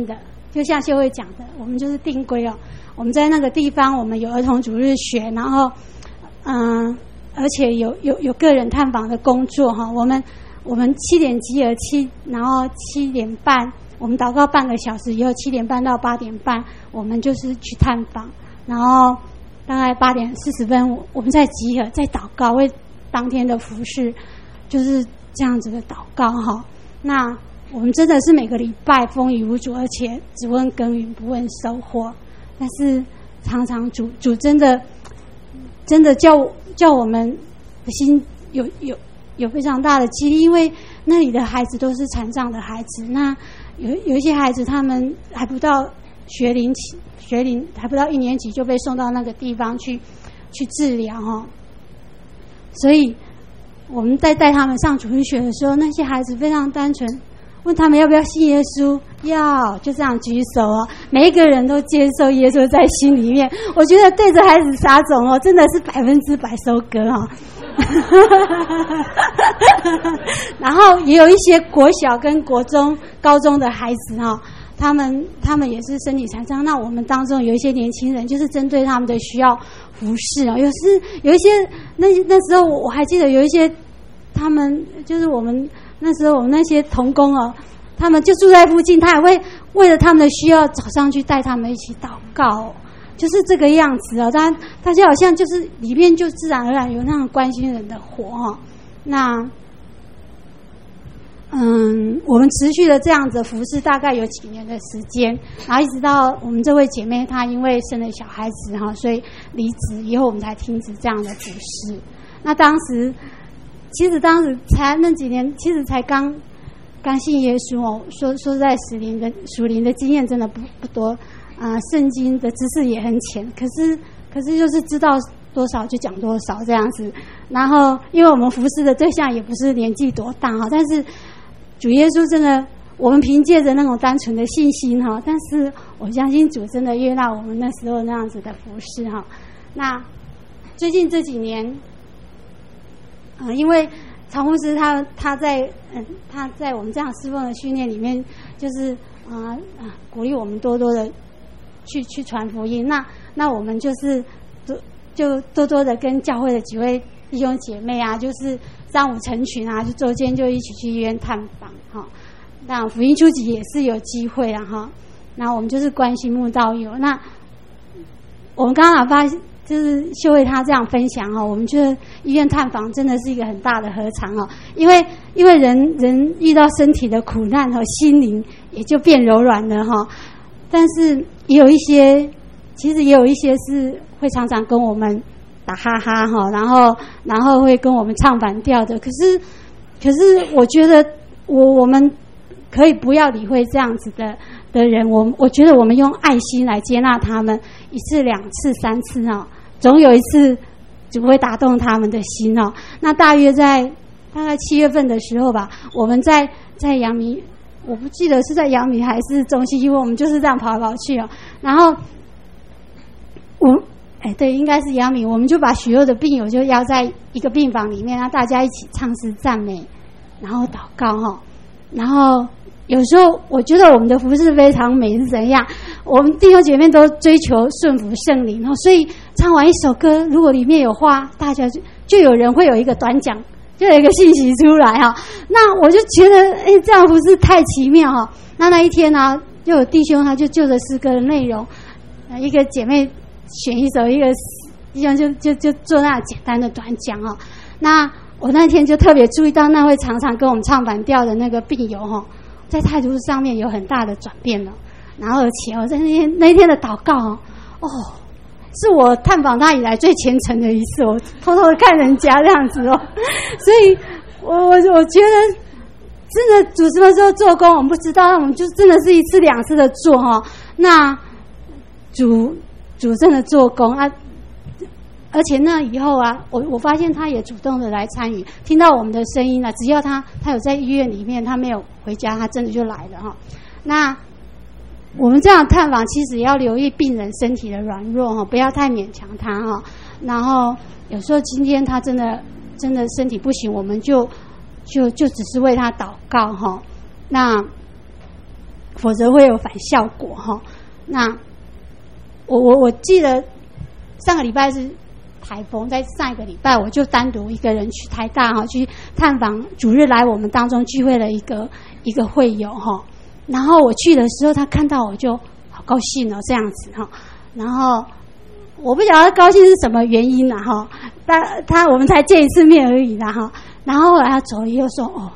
就像秀慧讲的，我们就是定规哦。我们在那个地方，我们有儿童主日学，然后而且有个人探访的工作哈。我们7点集合然后7点半，我们祷告半个小时以后，7点半到8点半，我们就是去探访，然后大概8点40分，我们再集合，再祷告，为当天的服事，就是这样子的祷告哈。那我们真的是每个礼拜风雨无阻，而且只问耕耘不问收获。但是常常主真的叫我们的心有非常大的激励，因为那里的孩子都是残障的孩子，那有一些孩子他们还不到学龄还不到1年级就被送到那个地方去治疗哈。所以我们在带他们上主日学的时候，那些孩子非常单纯，问他们要不要信耶稣，要，就这样举手哦，每一个人都接受耶稣在心里面。我觉得对着孩子撒种哦，真的是100%收割哦。然后也有一些国小跟国中、高中的孩子哈，他们也是身体残障。那我们当中有一些年轻人，就是针对他们的需要服侍啊。有一些那时候我还记得有一些他们就是我们那时候我们那些同工哦，他们就住在附近，他也会为了他们的需要早上去带他们一起祷告，就是这个样子哦。大家好像就是里面就自然而然有那种关心人的火哈。那我们持续的这样子服侍大概有几年的时间，然后一直到我们这位姐妹她因为生了小孩子哈，所以离职以后我们才停止这样的服侍。那其实当时才那几年，其实才刚信耶稣哦。说在属灵的经验真的不多圣经的知识也很浅，可是就是知道多少就讲多少这样子。然后因为我们服侍的对象也不是年纪多大哈，但是主耶稣真的，我们凭借着那种单纯的信心哈，但是我相信主真的悦纳我们那时候那样子的服侍哈。那最近这几年，因为曹牧师他在我们这样侍奉的训练里面，就是鼓励我们多多的去传福音。那我们就多多的跟教会的几位弟兄姐妹啊，就是3、5成群啊，就周间就一起去医院探访哈。那福音初级也是有机会啊哈。那我们就是关心慕道友。那我们刚刚发现，就是秀慧她这样分享哈，我们觉得医院探访真的是一个很大的合场哈，因为人遇到身体的苦难和心灵也就变柔软了哈。但是其实也有一些是会常常跟我们打哈哈哈，然后会跟我们唱反调的。可是我觉得我们可以不要理会这样子的人，我觉得我们用爱心来接纳他们，1次、2次、3次哦，总有一次就会打动他们的心哦。那大概7月份的时候吧，我们在阳明，我不记得是在阳明还是中西，因为我们就是这样跑来跑去哦。然后对，应该是阳明，我们就把许多的病友就邀在一个病房里面，让大家一起唱诗赞美，然后祷告哈。然后有时候我觉得我们的服事非常美是怎样，我们弟兄姐妹都追求顺服圣灵，所以唱完一首歌，如果里面有话，大家就有人会有一个短讲，就有一个信息出来哈。那我就觉得这样服事太奇妙哈。那一天呢，就有弟兄他就就着诗歌的内容，一个姐妹选一首，一个弟兄就做那简单的短讲哦。那我那天就特别注意到那位常常跟我们唱反调的那个病友哈，在态度上面有很大的转变了。然后而且我在那一天的祷告是我探访他以来最虔诚的一次，我偷偷的看人家这样子哦。所以我觉得真的主什么时候做工我们不知道，那我们就真的是1次2次的做哈。那主真的做工啊，而且那以后啊，我发现他也主动的来参与，听到我们的声音啊，只要他有在医院里面，他没有回家，他真的就来了哈。那我们这样探访其实也要留意病人身体的软弱哈，不要太勉强他哈。然后有时候今天他真的身体不行，我们就只是为他祷告哈。那否则会有反效果哈。那我记得上个礼拜是台风，在上一个礼拜我就单独一个人去台大哈，去探访主日来我们当中聚会的一个会友哈。然后我去的时候，他看到我就好高兴哦，这样子哈。然后我不晓得他高兴是什么原因啦哈，我们才见一次面而已啦哈。然后后来他走了又说哦，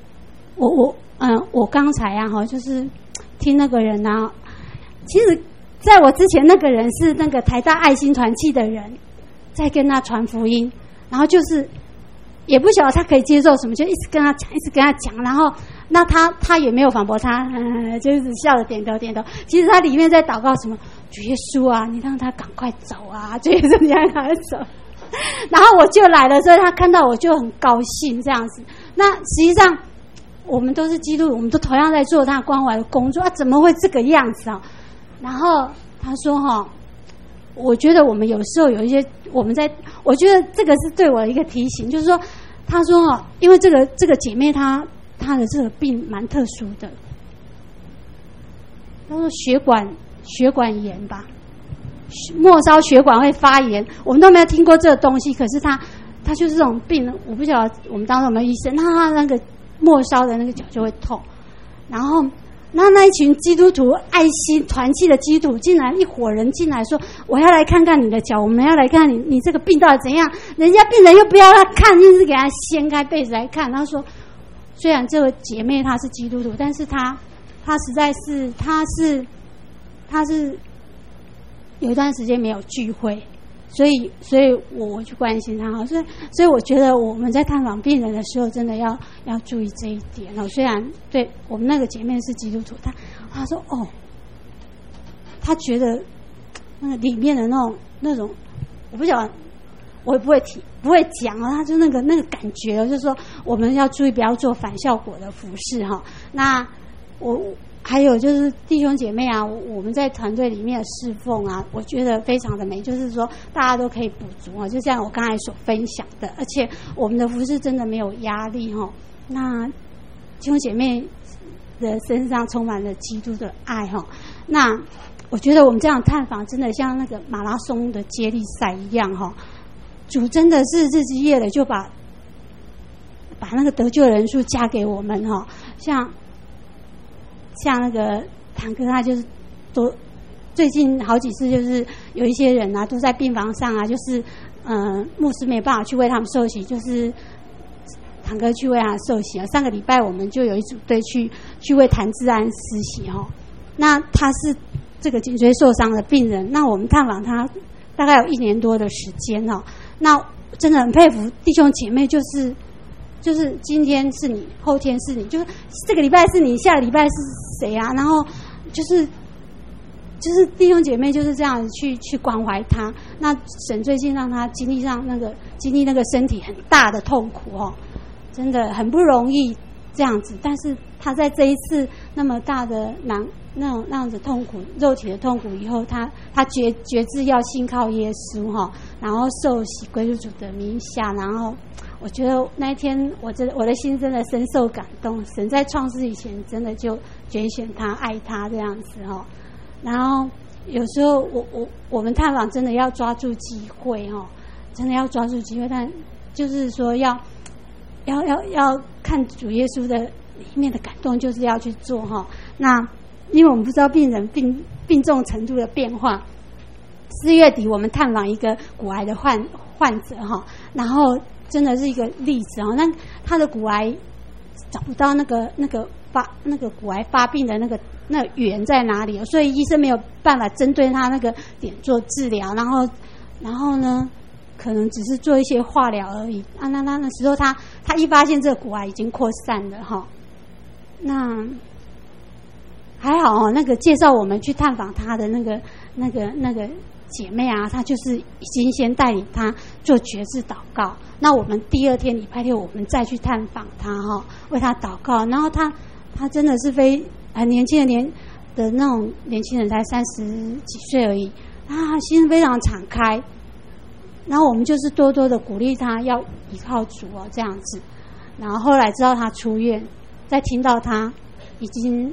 我刚才啊哈，就是听那个人啊，其实在我之前那个人是那个台大爱心团契的人，在跟他传福音，然后就是也不晓得他可以接受什么，就一直跟他讲，然后那他也没有反驳他，就是笑着点头。其实他里面在祷告什么，主耶稣啊，你让他赶快走啊，主耶稣你让他走。然后我就来了之后，他看到我就很高兴这样子。那实际上我们都是基督徒，我们都同样在做他关怀的工作，怎么会这个样子啊？然后他说我觉得我们有时候有一些我觉得这个是对我的一个提醒，就是说他说因为这个姐妹她的这个病蛮特殊的，他说血管炎吧，末梢血管会发炎，我们都没有听过这个东西，可是他就是这种病，我不晓得我们当中有没有医生，他那个末梢的那个脚就会痛，然后那一群基督徒爱心团契的基督徒竟然一伙人进来说，我要来看看你的脚，我们要来看你这个病到底怎样，人家病人又不要他看，硬是给他掀开被子来看。他说虽然这位姐妹她是基督徒，但是她实在是她是有一段时间没有聚会，所以我去关心她，所以我觉得我们在探访病人的时候真的要注意这一点。虽然对我们那个姐妹是基督徒，她说她觉得那个里面的那种我不晓得，我也不会讲啊，她就那个感觉，就是说我们要注意不要做反效果的服事哈。那我还有就是弟兄姐妹啊，我们在团队里面的侍奉啊，我觉得非常的美，就是说大家都可以补足啊，就像我刚才所分享的，而且我们的服事真的没有压力哈。那弟兄姐妹的身上充满了基督的爱哈。那我觉得我们这样探访真的像那个马拉松的接力赛一样哈，主真的是日积月累就把那个得救的人数加给我们哈，像那个堂哥，他就是最近好几次，就是有一些人啊都在病房上啊，就是牧师没办法去为他们受洗，就是堂哥去为他受洗啊。上个礼拜我们就有一组队去为谭志安施洗哈。那他是这个颈椎受伤的病人，那我们探访他大概有1年多的时间哈。那真的很佩服弟兄姐妹，就是今天是你，后天是你，就是这个礼拜是你，下个礼拜是谁啊？然后就是弟兄姐妹就是这样去关怀他。那神最近让他经历那个身体很大的痛苦哦，真的很不容易这样子。但是他在这一次那么大的那样子痛苦，肉体的痛苦以后，他决志要信靠耶稣哈，然后受洗归入主的名下，然后我觉得那一天我的心真的深受感动。神在创世以前真的就拣选他，爱他这样子哈。然后有时候我们探访真的要抓住机会哈，真的要抓住机会，但就是说要看主耶稣的里面的感动，就是要去做哈。那因为我们不知道病人病重程度的变化。4月底我们探访一个骨癌的患者哈，然后真的是一个例子哦。那他的骨癌找不到那个骨癌发病的那个源在哪里，所以医生没有办法针对他那个点做治疗，然后呢，可能只是做一些化疗而已啊。那时候他一发现这个骨癌已经扩散了哈，那还好哦。那个介绍我们去探访他的那个姐妹啊，她就是已经先带领她做决志祷告。那我们第2天礼拜六我们再去探访她哈，为她祷告。然后她真的是很年轻的那种年轻人，才30几岁而已，她心非常敞开。然后我们就是多多的鼓励她要依靠主哦，这样子。然后后来知道她出院，再听到她已经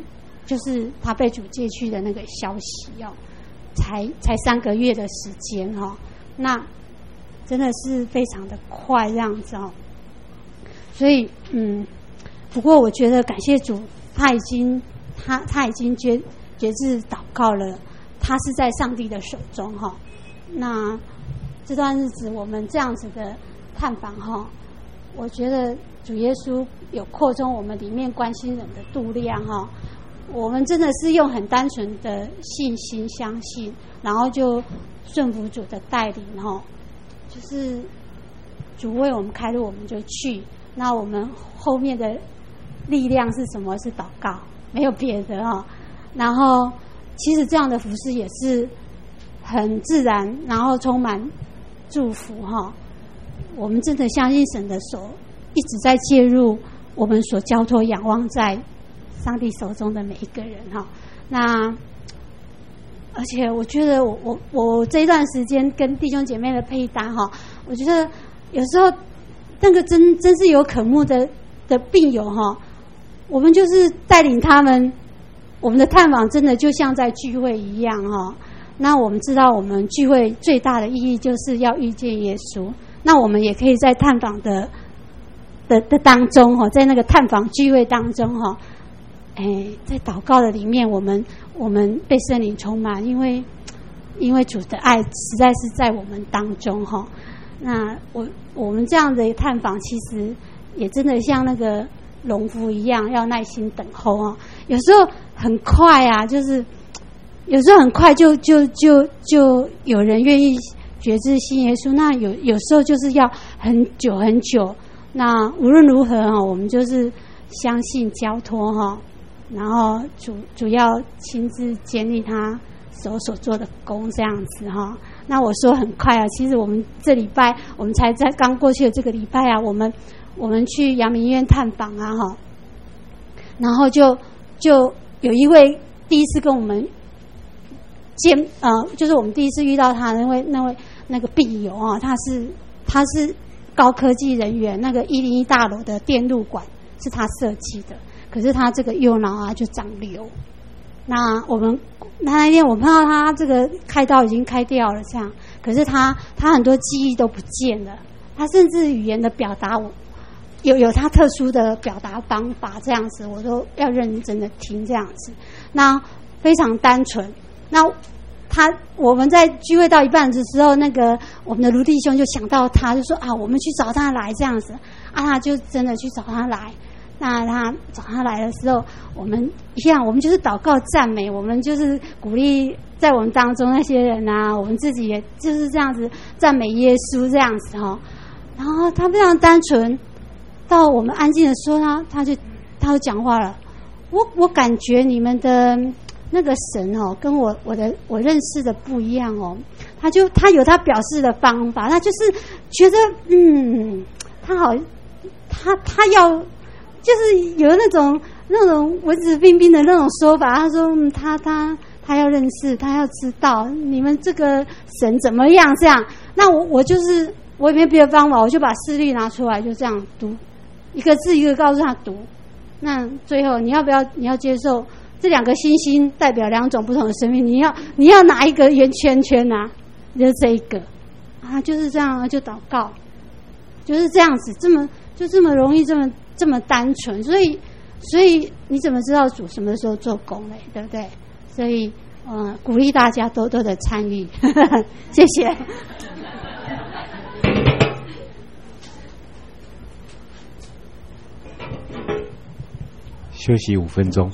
就是他被主接去的那个消息哦，才3个月的时间哦，那真的是非常的快这样子哦。所以不过我觉得感谢主，他已经决志祷告了，他是在上帝的手中哈。那这段日子我们这样子的探访哈，我觉得主耶稣有扩充我们里面关心人的度量哈。我们真的是用很单纯的信心相信，然后就顺服主的带领哈，就是主为我们开路，我们就去。那我们后面的力量是什么？是祷告，没有别的哈。然后其实这样的服事也是很自然，然后充满祝福哈。我们真的相信神的手一直在介入我们所交托仰望在上帝手中的每一个人哈。那而且我觉得我这一段时间跟弟兄姐妹的配搭哈，我觉得有时候那个真是有渴慕的病友哈，我们就是带领他们，我们的探访真的就像在聚会一样哈。那我们知道我们聚会最大的意义就是要遇见耶稣，那我们也可以在探访的当中哈，在那个探访聚会当中哈，在祷告的里面，我们被圣灵充满，因为主的爱实在是在我们当中哈。那我们这样的探访，其实也真的像那个农夫一样，要耐心等候啊。有时候很快啊，就是有时候很快就有人愿意决志信耶稣。那有时候就是要很久很久。那无论如何哈，我们就是相信交托哈，然后主要亲自建立他所做的工这样子哈。那我说很快啊，其实我们这礼拜我们才在刚过去的这个礼拜啊，我们去阳明医院探访啊哈，然后就有一位第一次跟我们就是我们第一次遇到他的那个病友啊，他是高科技人员，那个101大楼的电路管是他设计的，可是他这个右脑啊就长瘤。那天我碰到他这个开刀已经开掉了这样，可是他很多记忆都不见了，他甚至语言的表达有他特殊的表达方法这样子，我都要认真的听这样子。那非常单纯。那我们在聚会到一半的时候，那个我们的卢弟兄就想到他，就说啊，我们去找他来这样子啊，他就真的去找他来。那他找他来的时候，我们一样，我们就是祷告赞美，我们就是鼓励在我们当中那些人啊，我们自己也就是这样子赞美耶稣这样子哈。然后他非常单纯，到我们安静的时候，他就讲话了。我感觉你们的那个神哦，跟我认识的不一样哦。他有他表示的方法，他就是觉得他要。就是有那种文质彬彬的那种说法，他说他要认识，他要知道你们这个神怎么样这样。那我就是我也没别的方法，我就把示例拿出来，就这样读一个字一个告诉他读。那最后你要接受这2个星星代表2种不同的生命，你要拿一个圆圈圈啊，就是这一个啊，就是这样就祷告，就是这样子，这么容易，这么单纯，所以你怎么知道主什么时候做工嘞？对不对？所以鼓励大家多多的参与，谢谢。 休息5分钟。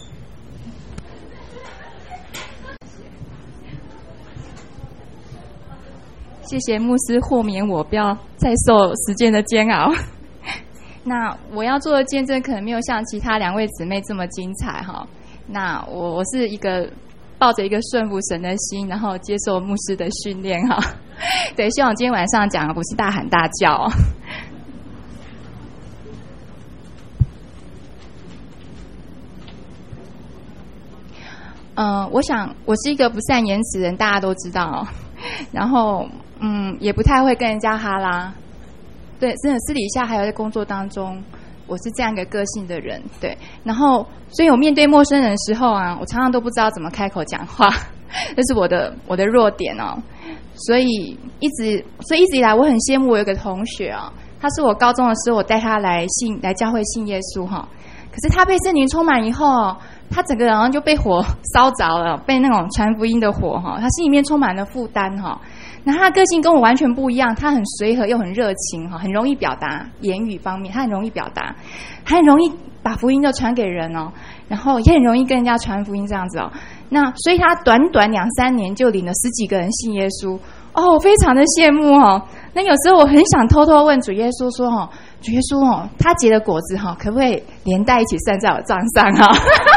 谢谢牧师豁免我不要再受时间的煎熬。那我要做的见证可能没有像其他2位姊妹这么精彩哈。那我是一个抱着一个顺服神的心，然后接受牧师的训练哈。对，希望今天晚上讲的不是大喊大叫。我想我是一个不善言辞人，大家都知道。然后也不太会跟人家哈拉。对，真的私底下还有在工作当中， 我是这样一个个性的人，对。然后，所以我面对陌生人的时候啊，我常常都不知道怎么开口讲话，这是我的弱点哦。所以一直以来，我很羡慕我有个同学哦，他是我高中的时候，我带他来教会信耶稣哈。可是他被圣灵充满以后，他整个人就被火烧着了，被那种传福音的火哈，他心里面充满了负担哈。那他的个性跟我完全不一样，他很随和又很热情哈，很容易表达言语方面，他很容易表达，他很容易把福音就传给人哦，然后也很容易跟人家传福音这样子哦。那所以他短2-3年就领了10几个人信耶稣哦，我非常的羡慕哦。那有时候我很想偷偷问主耶稣说哦，主耶稣哦，他结的果子哈，可不可以连带一起算在我账上哈？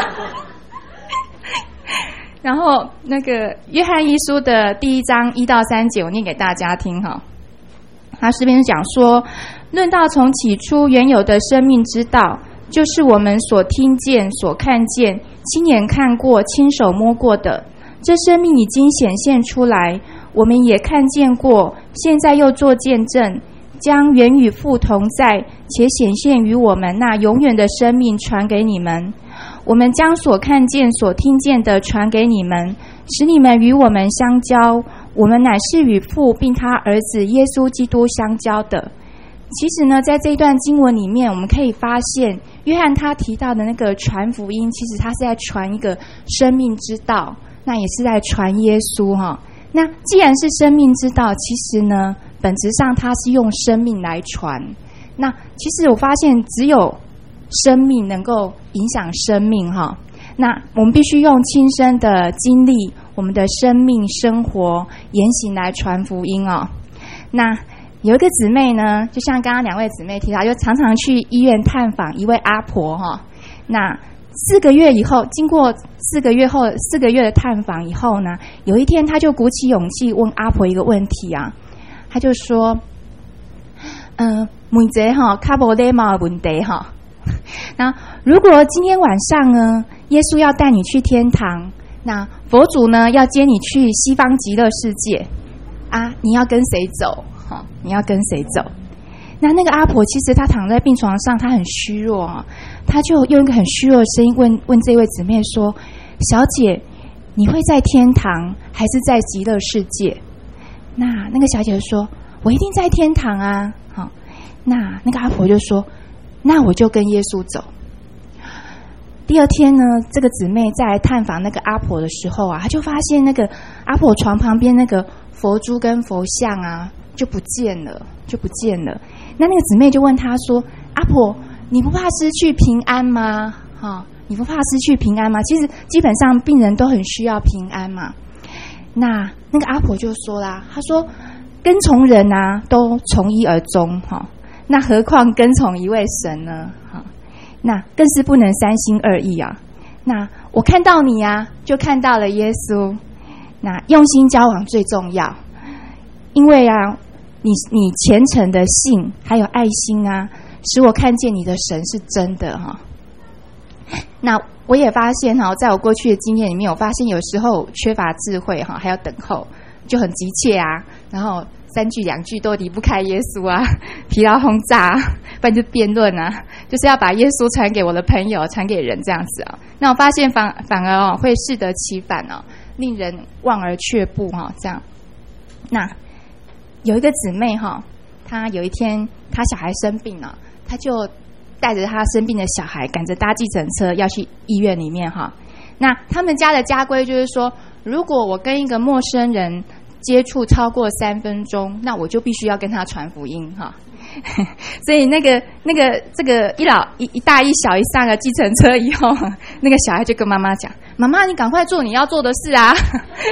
然后那个约翰一书的1章1到3节，我念给大家听哈。他这边讲说，论到从起初原有的生命之道，就是我们所听见、所看见、亲眼看过、亲手摸过的，这生命已经显现出来，我们也看见过，现在又做见证，将原与父同在且显现于我们那永远的生命传给你们。我们将所看见所听见的传给你们，使你们与我们相交，我们乃是与父并他儿子耶稣基督相交的。其实呢，在这一段经文里面，我们可以发现约翰他提到的那个传福音，其实他是在传一个生命之道，那也是在传耶稣哈。那既然是生命之道，其实呢本质上它是用生命来传。那其实我发现只有生命能够影响生命哈。那我们必须用亲身的经历，我们的生命生活言行来传福音哦。那有一个姊妹呢，就像刚刚2位姊妹提到，就常常去医院探访一位阿婆哈。那4个月以后，经过4个月的探访以后呢，有一天她就鼓起勇气问阿婆一个问题啊，她就说，问一个哈，较无礼貌的问题哈。那如果今天晚上呢，耶稣要带你去天堂，那佛祖呢要接你去西方极乐世界啊，你要跟谁走？哈，你要跟谁走？那个阿婆其实她躺在病床上，她很虚弱啊，她就用一个很虚弱的声音问这位姊妹说：“小姐，你会在天堂还是在极乐世界？”那个小姐就说：“我一定在天堂啊。”好，那个阿婆就说：“那我就跟耶稣走。”第二天呢，这个姊妹在探访那个阿婆的时候啊，她就发现那个阿婆床旁边那个佛珠跟佛像啊就不见了。那个姊妹就问她说：“阿婆，你不怕失去平安吗？你不怕失去平安吗？”其实基本上病人都很需要平安嘛。那个阿婆就说啦，她说：“跟从人啊，都从一而终那何况跟从一位神呢？那更是不能3心2意啊。那我看到你啊，就看到了耶稣。那用心交往最重要，因为啊，你虔诚的信还有爱心啊，使我看见你的神是真的哈。那我也发现哈，在我过去的经验里面，我发现有时候缺乏智慧哈，还要等候，就很急切啊，然后3句2句都离不开耶稣啊，疲劳轰炸，不然就辩论啊，就是要把耶稣传给我的朋友，传给人这样子啊。那我发现反而会适得其反哦，令人望而却步哈，这样。那有一个姊妹哈，她有一天她小孩生病了，她就带着她生病的小孩，赶着搭计程车要去医院里面哈。那他们家的家规就是说，如果我跟一个陌生人接触超过3分钟，那我就必须要跟他传福音哈。所以这个一大一小一上了计程车以后，那个小孩就跟妈妈讲：“妈妈，你赶快做你要做的事啊！”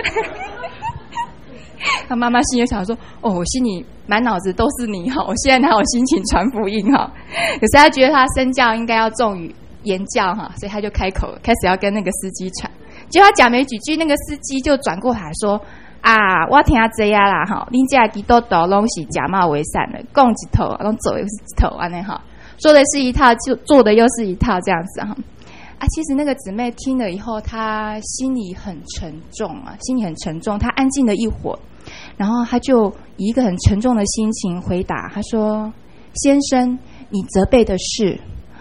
他妈妈心里想说：“哦，我心里满脑子都是你哈，我现在哪有心情传福音哈？”可是他觉得他身教应该要重于言教哈，所以他就开口开始要跟那个司机传。结果他讲没几句，那个司机就转过来说：“啊，我听这样啦哈，恁家基督徒拢是假冒为善的，讲一套，拢做又是一套，安尼哈，说的是一套，就做的又是一套，这样子哈。”其实那个姊妹听了以后，她心里很沉重，她安静了一会儿，然后她就以一个很沉重的心情回答，她说：“先生，你责备的是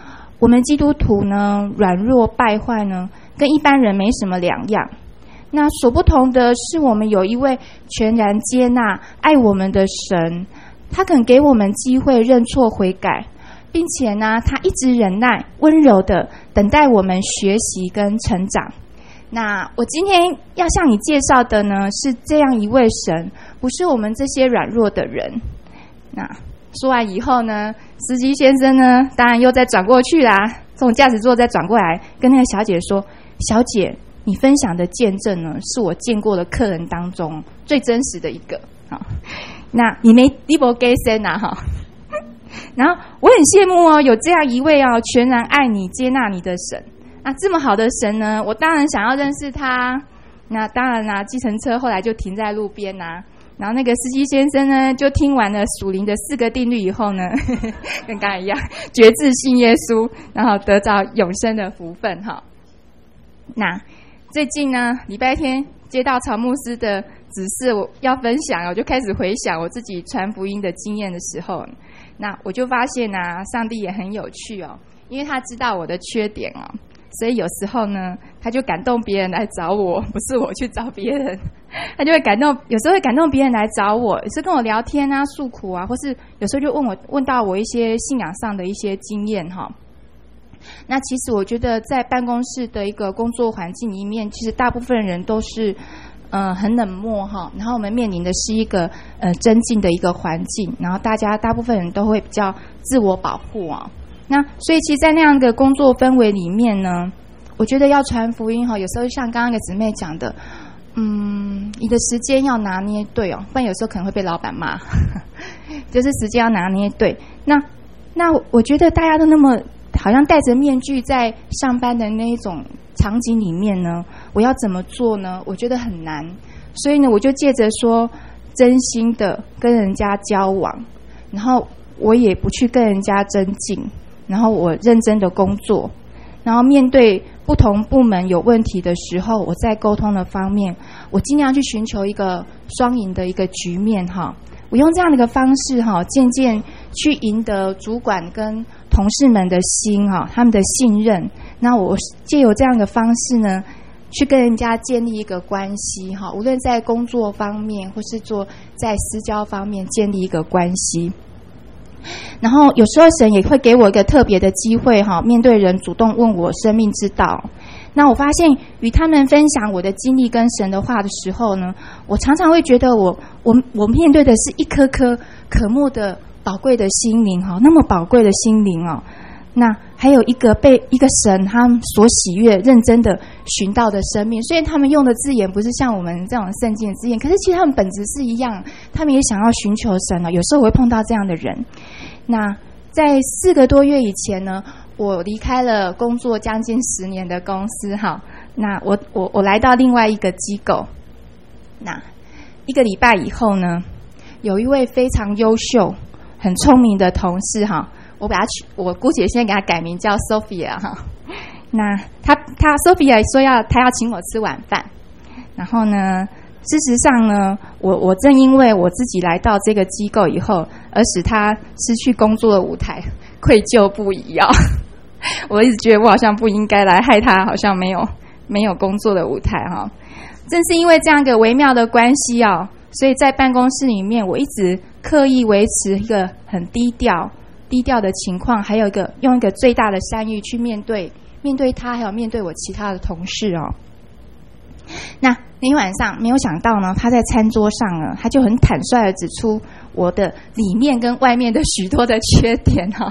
我们基督徒呢，软弱败坏呢，跟一般人没什么两样。那所不同的是，我们有一位全然接纳、爱我们的神，他肯给我们机会认错悔改，并且呢，他一直忍耐、温柔的等待我们学习跟成长。那我今天要向你介绍的呢，是这样一位神，不是我们这些软弱的人。那说完以后呢，司机先生呢，当然又再转过去啦，从驾驶座再转过来，跟那个小姐说：“小姐，你分享的见证呢，是我见过的客人当中最真实的一个。好，那你没给神啊哈。然后我很羡慕哦，有这样一位哦，全然爱你、接纳你的神。那这么好的神呢，我当然想要认识他。那当然啦，计程车后来就停在路边呐。然后那个司机先生呢，就听完了属灵的4个定律以后呢，跟刚才一样，决志信耶稣，然后得着永生的福分哈。那最近呢，礼拜天接到曹牧师的指示，我要分享，我就开始回想我自己传福音的经验的时候，那我就发现啊，上帝也很有趣哦，因为他知道我的缺点哦。所以有时候呢，他就感动别人来找我，不是我去找别人。他就会感动，有时候会感动别人来找我，也是跟我聊天啊、诉苦啊，或是有时候就问到我一些信仰上的一些经验哈。那其实我觉得在办公室的一个工作环境里面，其实大部分人都是很冷漠哈，然后我们面临的是一个增进的一个环境，然后大部分人都会比较自我保护啊。那所以其实在那样的工作氛围里面呢，我觉得要传福音哈，有时候像刚刚的姊妹讲的，你的时间要拿捏对哦，不然有时候可能会被老板骂，就是时间要拿捏对。那我觉得大家都那么好像戴着面具在上班的那一种场景里面呢，我要怎么做呢？我觉得很难。所以呢，我就借着说真心的跟人家交往，然后我也不去跟人家争竞，然后我认真的工作，然后面对不同部门有问题的时候，我在沟通的方面，我尽量去寻求一个双赢的一个局面哈。我用这样的一个方式哈，渐渐去赢得主管跟同事们的心哈，他们的信任。那我借由这样的方式呢，去跟人家建立一个关系哈，无论在工作方面或是在私交方面建立一个关系。然后有时候神也会给我一个特别的机会哈，面对人主动问我生命之道。那我发现与他们分享我的经历跟神的话的时候呢，我常常会觉得我面对的是一颗颗渴慕的宝贵的心灵哈，那么宝贵的心灵哦。那还有一个被一个神他所喜悦认真的寻到的生命，虽然他们用的字眼不是像我们这种圣经的字眼，可是其实他们本质是一样，他们也想要寻求神哦。有时候我会碰到这样的人。那在4个多月以前呢，我离开了工作将近10年的公司哈，那我来到另外一个机构。那1个礼拜以后呢，有一位非常优秀很聪明的同事哈，我姑且先给他改名叫 Sophia 哈。那他 Sophia 说他要请我吃晚饭，然后呢，事实上呢，我正因为我自己来到这个机构以后，而使他失去工作的舞台，愧疚不已啊。我一直觉得我好像不应该来害他，好像没有工作的舞台哈。正是因为这样一个微妙的关系啊，所以在办公室里面，我一直刻意维持一个很低调的情况，还有用一个最大的善意去面对他，还有面对我其他的同事哦。那天晚上没有想到呢，他在餐桌上呢，他就很坦率的指出我的里面跟外面的许多的缺点哈。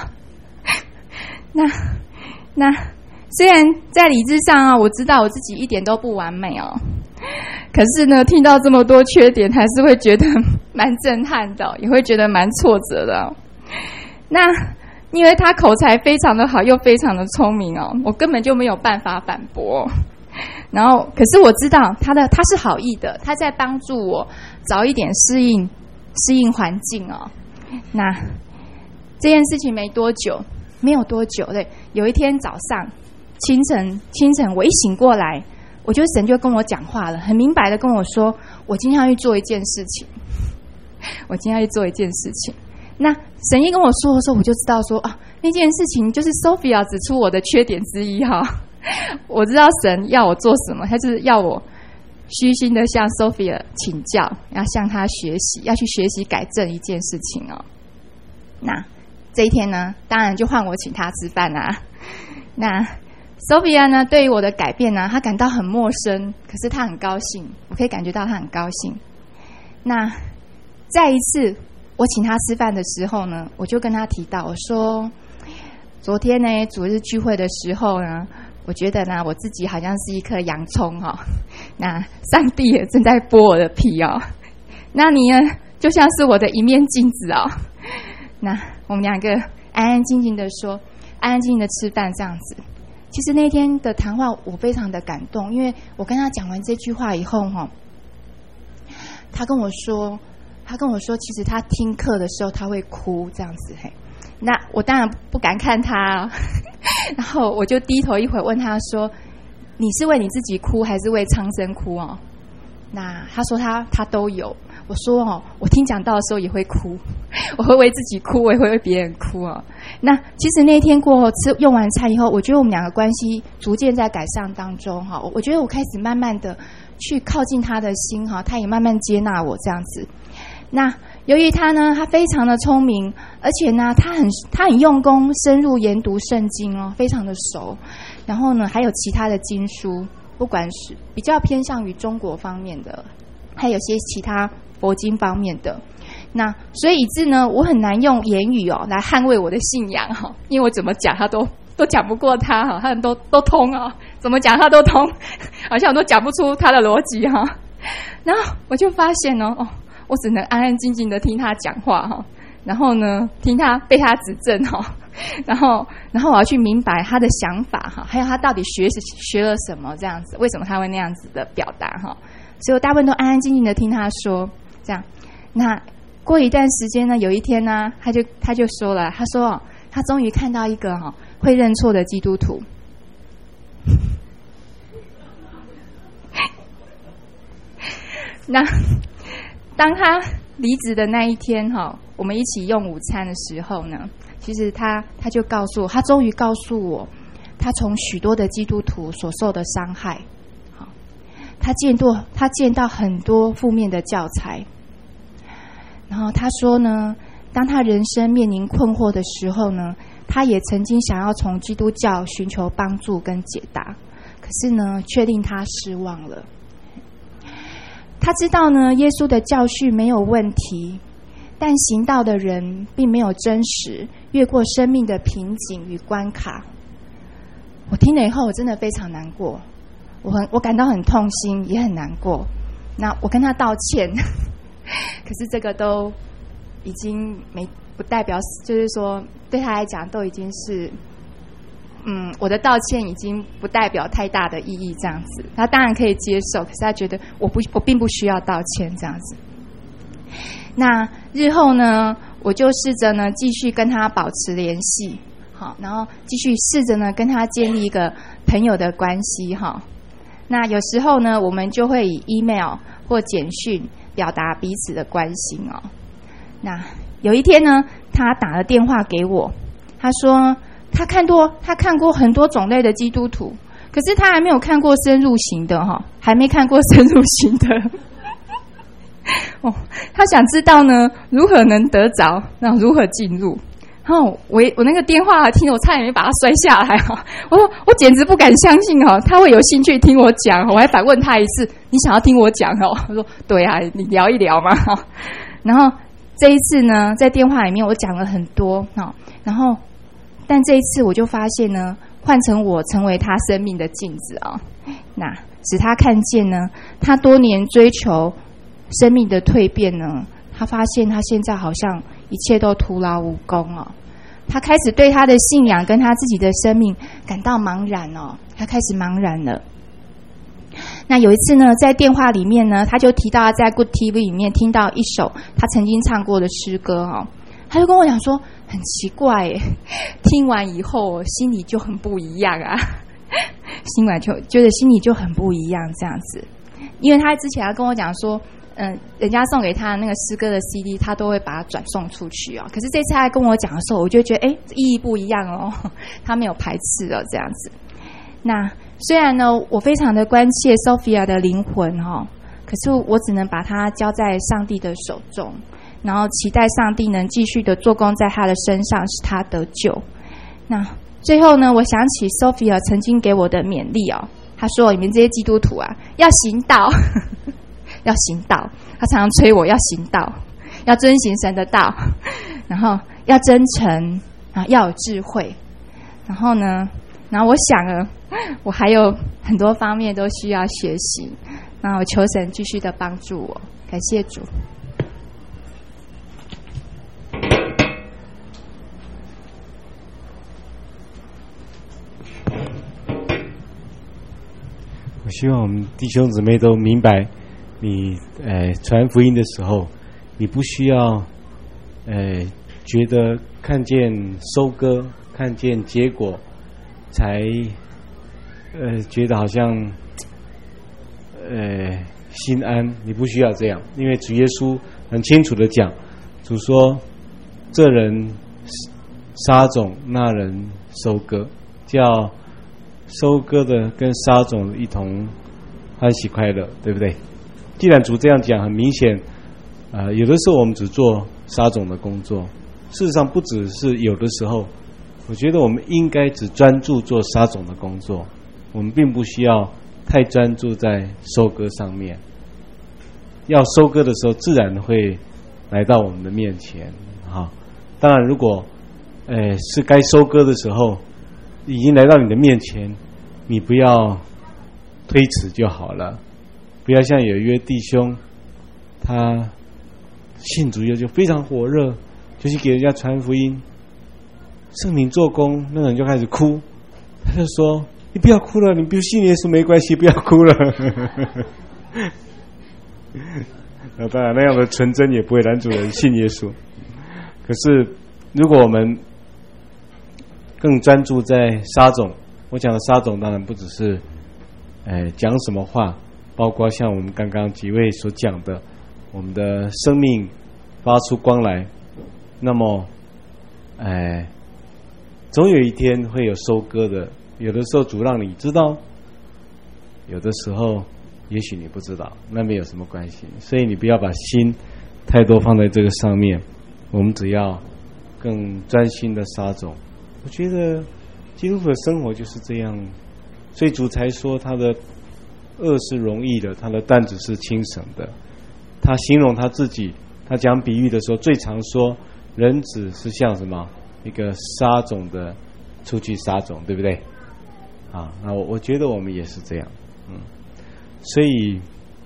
那虽然在理智上啊，我知道我自己一点都不完美哦，可是呢，听到这么多缺点，还是会觉得蛮震撼的，也会觉得蛮挫折的哦。那因为他口才非常的好，又非常的聪明哦，我根本就没有办法反驳。然后，可是我知道他是好意的，他在帮助我早一点适应环境哦。那这件事情没有多久，对，有一天早上清晨，我一醒过来，我觉得神就跟我讲话了，很明白的跟我说，我今天要去做一件事情。那神一跟我说的时候，我就知道说啊， 那件事情就是 Sophia 指出我的缺点之一哈。我知道神要我做什么，他就是要我虚心的向 Sophia 请教，要向他学习，要去学习改正一件事情哦。那这一天呢，当然就换我请他吃饭啦。那 Sophia 呢，对于我的改变呢，她感到很陌生，可是她很高兴，我可以感觉到她很高兴。那再一次我请她吃饭的时候呢，我就跟她提到，我说昨天呢主日聚会的时候呢，我觉得呢我自己好像是一颗洋葱哦，那上帝也正在剥我的皮哦，那你呢就像是我的一面镜子哦。那我们两个安安静静的说，安安静静的吃饭这样子。其实那天的谈话我非常的感动，因为我跟他讲完这句话以后哈，他跟我说其实他听课的时候他会哭这样子嘿。那我当然不敢看他哦，然后我就低头一会问他说，你是为你自己哭还是为苍生哭哦？那他说他都有。我说哦，我听讲道的时候也会哭，我会为自己哭，我也会为别人哭哦。那其实那天过后用完餐以后，我觉得我们两个关系逐渐在改善当中哈。我觉得我开始慢慢的去靠近他的心哈，他也慢慢接纳我这样子。那由于他呢，他非常的聪明，而且呢，他很用功，深入研读圣经哦，非常的熟。然后呢，还有其他的经书，不管是比较偏向于中国方面的，还有些其他佛经方面的。那所以以致呢，我很难用言语哦来捍卫我的信仰哈，因为我怎么讲他都讲不过他哈，他们都通哦，怎么讲他都通，好像我都讲不出他的逻辑哈。然后我就发现哦，我只能安安静静的听他讲话哈，然后呢，听他被他指正哈，然后我要去明白他的想法哈，还有他到底学了什么这样子，为什么他会那样子的表达哈。所以我大部分都安安静静的听他说，这样。那过一段时间呢，有一天呢，他就说了，他说他终于看到一个会认错的基督徒。那当他离职的那一天我们一起用午餐的时候呢，其实他就告诉我，他终于告诉我，他从许多的基督徒所受的伤害。他见到很多负面的教材，然后他说呢，当他人生面临困惑的时候呢，他也曾经想要从基督教寻求帮助跟解答，可是呢，却令他失望了。他知道呢，耶稣的教训没有问题，但行道的人并没有真实越过生命的瓶颈与关卡。我听了以后，我真的非常难过。我感到很痛心，也很难过。那我跟他道歉，可是这个都已经不代表，就是说对他来讲都已经是，我的道歉已经不代表太大的意义这样子。他当然可以接受，可是他觉得我并不需要道歉这样子。那日后呢，我就试着呢继续跟他保持联系，好，然后继续试着呢跟他建立一个朋友的关系哈。那有时候呢，我们就会以 email 或简讯表达彼此的关心哦。那有一天呢，他打了电话给我，他说他看过很多种类的基督徒，可是他还没有看过深入型的还没看过深入型的。他想知道呢如何能得着，然后如何进入。然后我那个电话听我差点没把它摔下来我说我简直不敢相信他会有兴趣听我讲我还反问他一次，你想要听我讲我说对啊，你聊一聊嘛然后这一次呢，在电话里面我讲了很多然后但这一次我就发现呢，换成我成为他生命的镜子那使他看见呢，他多年追求生命的蜕变呢，他发现他现在好像一切都徒劳无功他开始对他的信仰跟他自己的生命感到茫然他开始茫然了。那有一次呢，在电话里面呢，他就提到他在 Good TV 里面听到一首他曾经唱过的诗歌他就跟我讲说，很奇怪耶，听完以后心里就很不一样心里就很不一样这样子。因为他之前跟我讲说人家送给他的那个诗歌的 CD， 他都会把它转送出去哦。可是这次他跟我讲的时候，我就觉得意义不一样哦，他没有排斥哦，这样子。那虽然呢，我非常的关切 Sophia 的灵魂哦，可是我只能把它交在上帝的手中，然后期待上帝能继续的做工在他的身上，使他得救。那最后呢，我想起 Sophia 曾经给我的勉励哦，他说：“你们这些基督徒啊，要行道，要行道。”他常常催我要行道，要遵行神的道，然后要真诚啊，要有智慧。然后我想了，我还有很多方面都需要学习。那我求神继续的帮助我，感谢主。 我希望我们弟兄姊妹都明白，你传福音的时候，你不需要觉得看见收割、看见结果，才觉得好像心安。你不需要这样，因为主耶稣很清楚的讲，主说这人撒种，那人收割，叫收割的跟撒种一同欢喜快乐，对不对？既然主这样讲，很明显，有的时候我们只做撒种的工作，事实上不只是有的时候，我觉得我们应该只专注做撒种的工作，我们并不需要太专注在收割上面。要收割的时候，自然会来到我们的面前。好，当然如果是该收割的时候，已经来到你的面前，你不要推迟就好了。不要像有一位弟兄，他信主以后就非常火热，就去给人家传福音，圣灵做工，那个人就开始哭，他就说：“你不要哭了，你不信耶稣没关系，不要哭了。”那当然，那样的纯真也不会拦阻人信耶稣。可是，如果我们更专注在撒种，我讲的撒种当然不只是讲什么话，包括像我们刚刚几位所讲的，我们的生命发出光来，那么总有一天会有收割的。有的时候主让你知道，有的时候也许你不知道，那没有什么关系。所以你不要把心太多放在这个上面，我们只要更专心的撒种。我觉得基督徒的生活就是这样，所以主才说他的恶是容易的，他的担子是轻省的。他形容他自己，他讲比喻的时候最常说人子是像什么，一个撒种的出去撒种，对不对？那我觉得我们也是这样。所以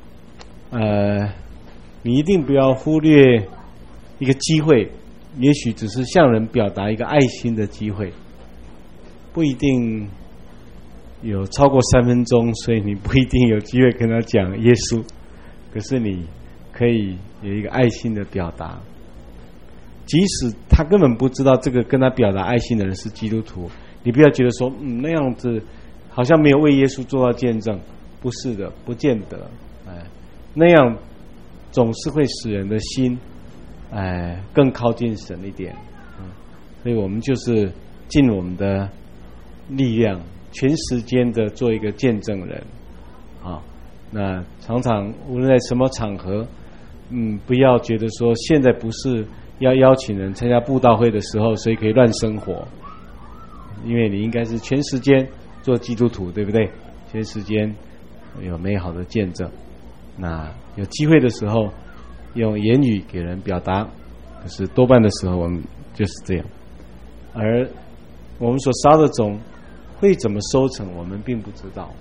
你一定不要忽略一个机会，也许只是向人表达一个爱心的机会，不一定有超过3分钟，所以你不一定有机会跟他讲耶稣，可是你可以有一个爱心的表达，即使他根本不知道这个跟他表达爱心的人是基督徒，你不要觉得说那样子好像没有为耶稣做到见证，不是的，不见得。那样总是会使人的心更靠近神一点。所以我们就是尽我们的力量，全时间的做一个见证人。那常常无论在什么场合，不要觉得说现在不是要邀请人参加布道会的时候，所以可以乱生活。因为你应该是全时间做基督徒，对不对？全时间有美好的见证。那有机会的时候，用言语给人表达，可是多半的时候我们就是这样。而我们所撒的种会怎么收成，我们并不知道。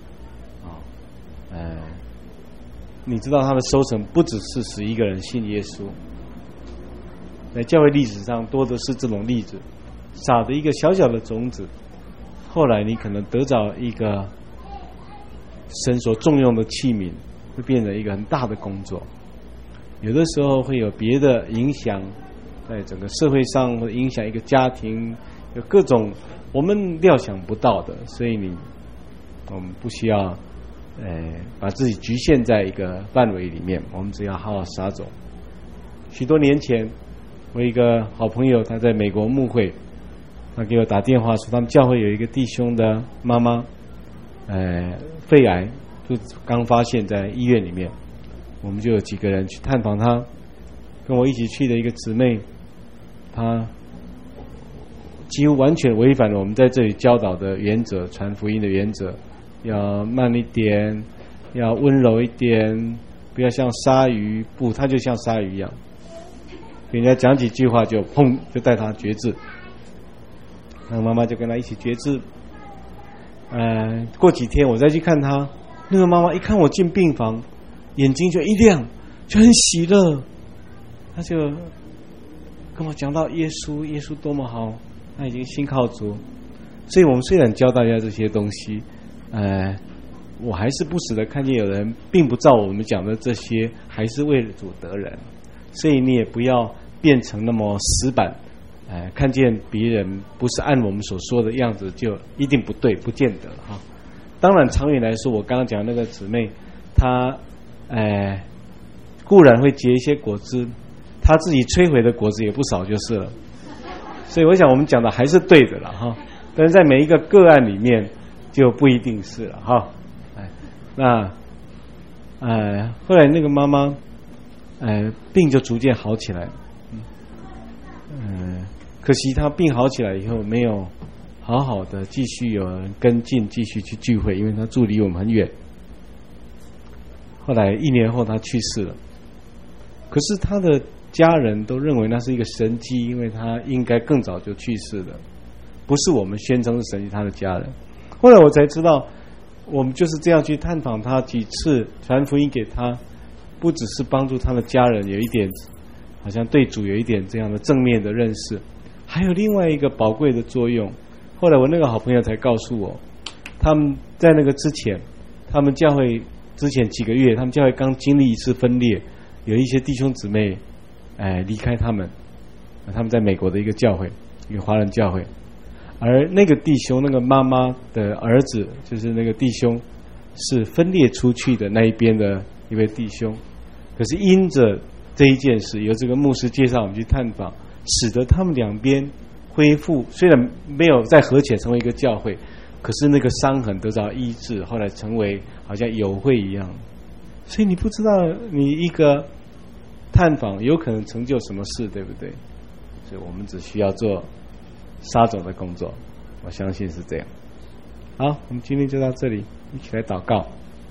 你知道他的收成不只是使一个人信耶稣，在教会历史上多的是这种例子，撒的一个小小的种子，后来你可能得着一个神所重用的器皿，会变成一个很大的工作。有的时候会有别的影响，在整个社会上或者影响一个家庭，有各种我们料想不到的，所以我们不需要把自己局限在一个范围里面，我们只要好好撒种。许多年前，我一个好朋友他在美国牧会，他给我打电话说，他们教会有一个弟兄的妈妈，肺癌就刚发现在医院里面，我们就有几个人去探访他，跟我一起去的一个姊妹，她几乎完全违反了我们在这里教导的原则，传福音的原则，要慢一点，要温柔一点，不要像鲨鱼，不，他就像鲨鱼一样，给人家讲几句话就砰就带他决志，那个妈妈就跟他一起决志。过几天我再去看他，那个妈妈一看我进病房，眼睛就一亮，就很喜乐，他就跟我讲到耶稣，耶稣多么好，他已经信靠主。所以我们虽然教大家这些东西，我还是不时的看见有人并不照我们讲的这些，还是为了主得人。所以你也不要变成那么死板，看见别人不是按我们所说的样子就一定不对，不见得哈。当然长远来说，我刚刚讲那个姊妹，她固然会结一些果子，她自己摧毁的果子也不少就是了。所以我想我们讲的还是对的了哈，但是在每一个个案里面就不一定是了哈。那后来那个妈妈病就逐渐好起来，可惜她病好起来以后没有好好的继续有人跟进，继续去聚会，因为她住离我们很远。后来1年后她去世了，可是她的家人都认为那是一个神迹，因为她应该更早就去世了，不是我们宣称是神迹，她的家人。后来我才知道，我们就是这样去探访她几次，传福音给她，不只是帮助她的家人有一点好像对主有一点这样的正面的认识，还有另外一个宝贵的作用。后来我那个好朋友才告诉我，他们在那个之前，他们教会之前几个月，他们教会刚经历一次分裂，有一些弟兄姊妹离开他们在美国的一个教会，一个华人教会，而那个弟兄那个妈妈的儿子，就是那个弟兄是分裂出去的那一边的一位弟兄，可是因着这一件事，由这个牧师介绍我们去探访，使得他们两边恢复，虽然没有在和解成为一个教会，可是那个伤痕得到医治，后来成为好像友会一样。所以你不知道你一个探访有可能成就什么事，对不对？所以我们只需要做撒种的工作，我相信是这样。好，我们今天就到这里，一起来祷告。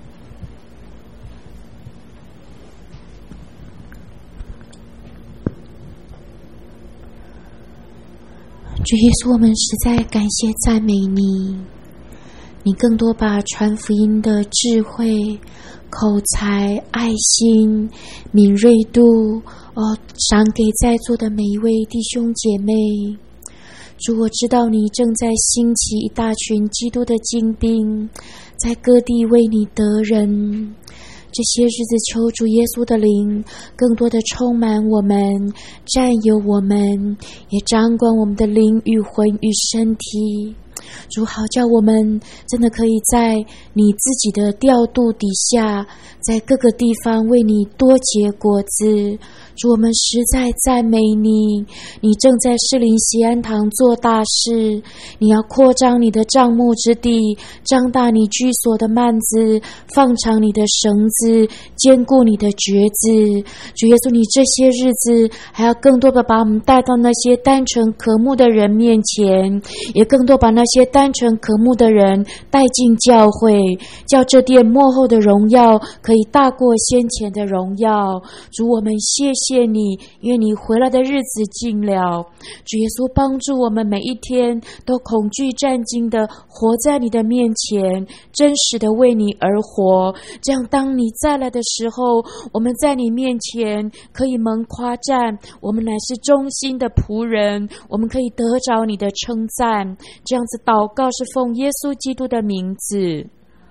主耶稣，我们实在感谢赞美你，你更多把传福音的智慧、口才、爱心、敏锐度赏给在座的每一位弟兄姐妹。主，我知道你正在兴起一大群基督的精兵，在各地为你得人。这些日子求主耶稣的灵更多的充满我们，占有我们，也掌管我们的灵与魂与身体。主，好叫我们真的可以在你自己的调度底下，在各个地方为你多结果子。主，我们实在赞美你，你正在士林锡安堂做大事，你要扩张你的帐幕之地，张大你居所的幔子，放长你的绳子，坚固你的橛子。主耶稣，你这些日子还要更多的把我们带到那些单纯渴慕的人面前，也更多把那些单纯渴慕的人带进教会，叫这殿末后的荣耀可以大过先前的荣耀。主，我们谢谢你，因为你回来的日子近了。主耶稣，帮助我们每一天都恐惧战兢的活在你的面前，真实的为你而活，这样当你再来的时候，我们在你面前可以蒙夸赞，我们乃是忠心的仆人，我们可以得着你的称赞。这样子祷告是奉耶稣基督的名字。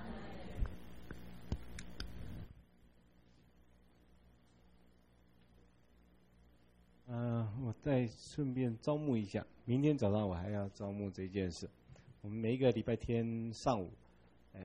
我再顺便招募一下，明天早上我还要招募这件事。我们每一个礼拜天上午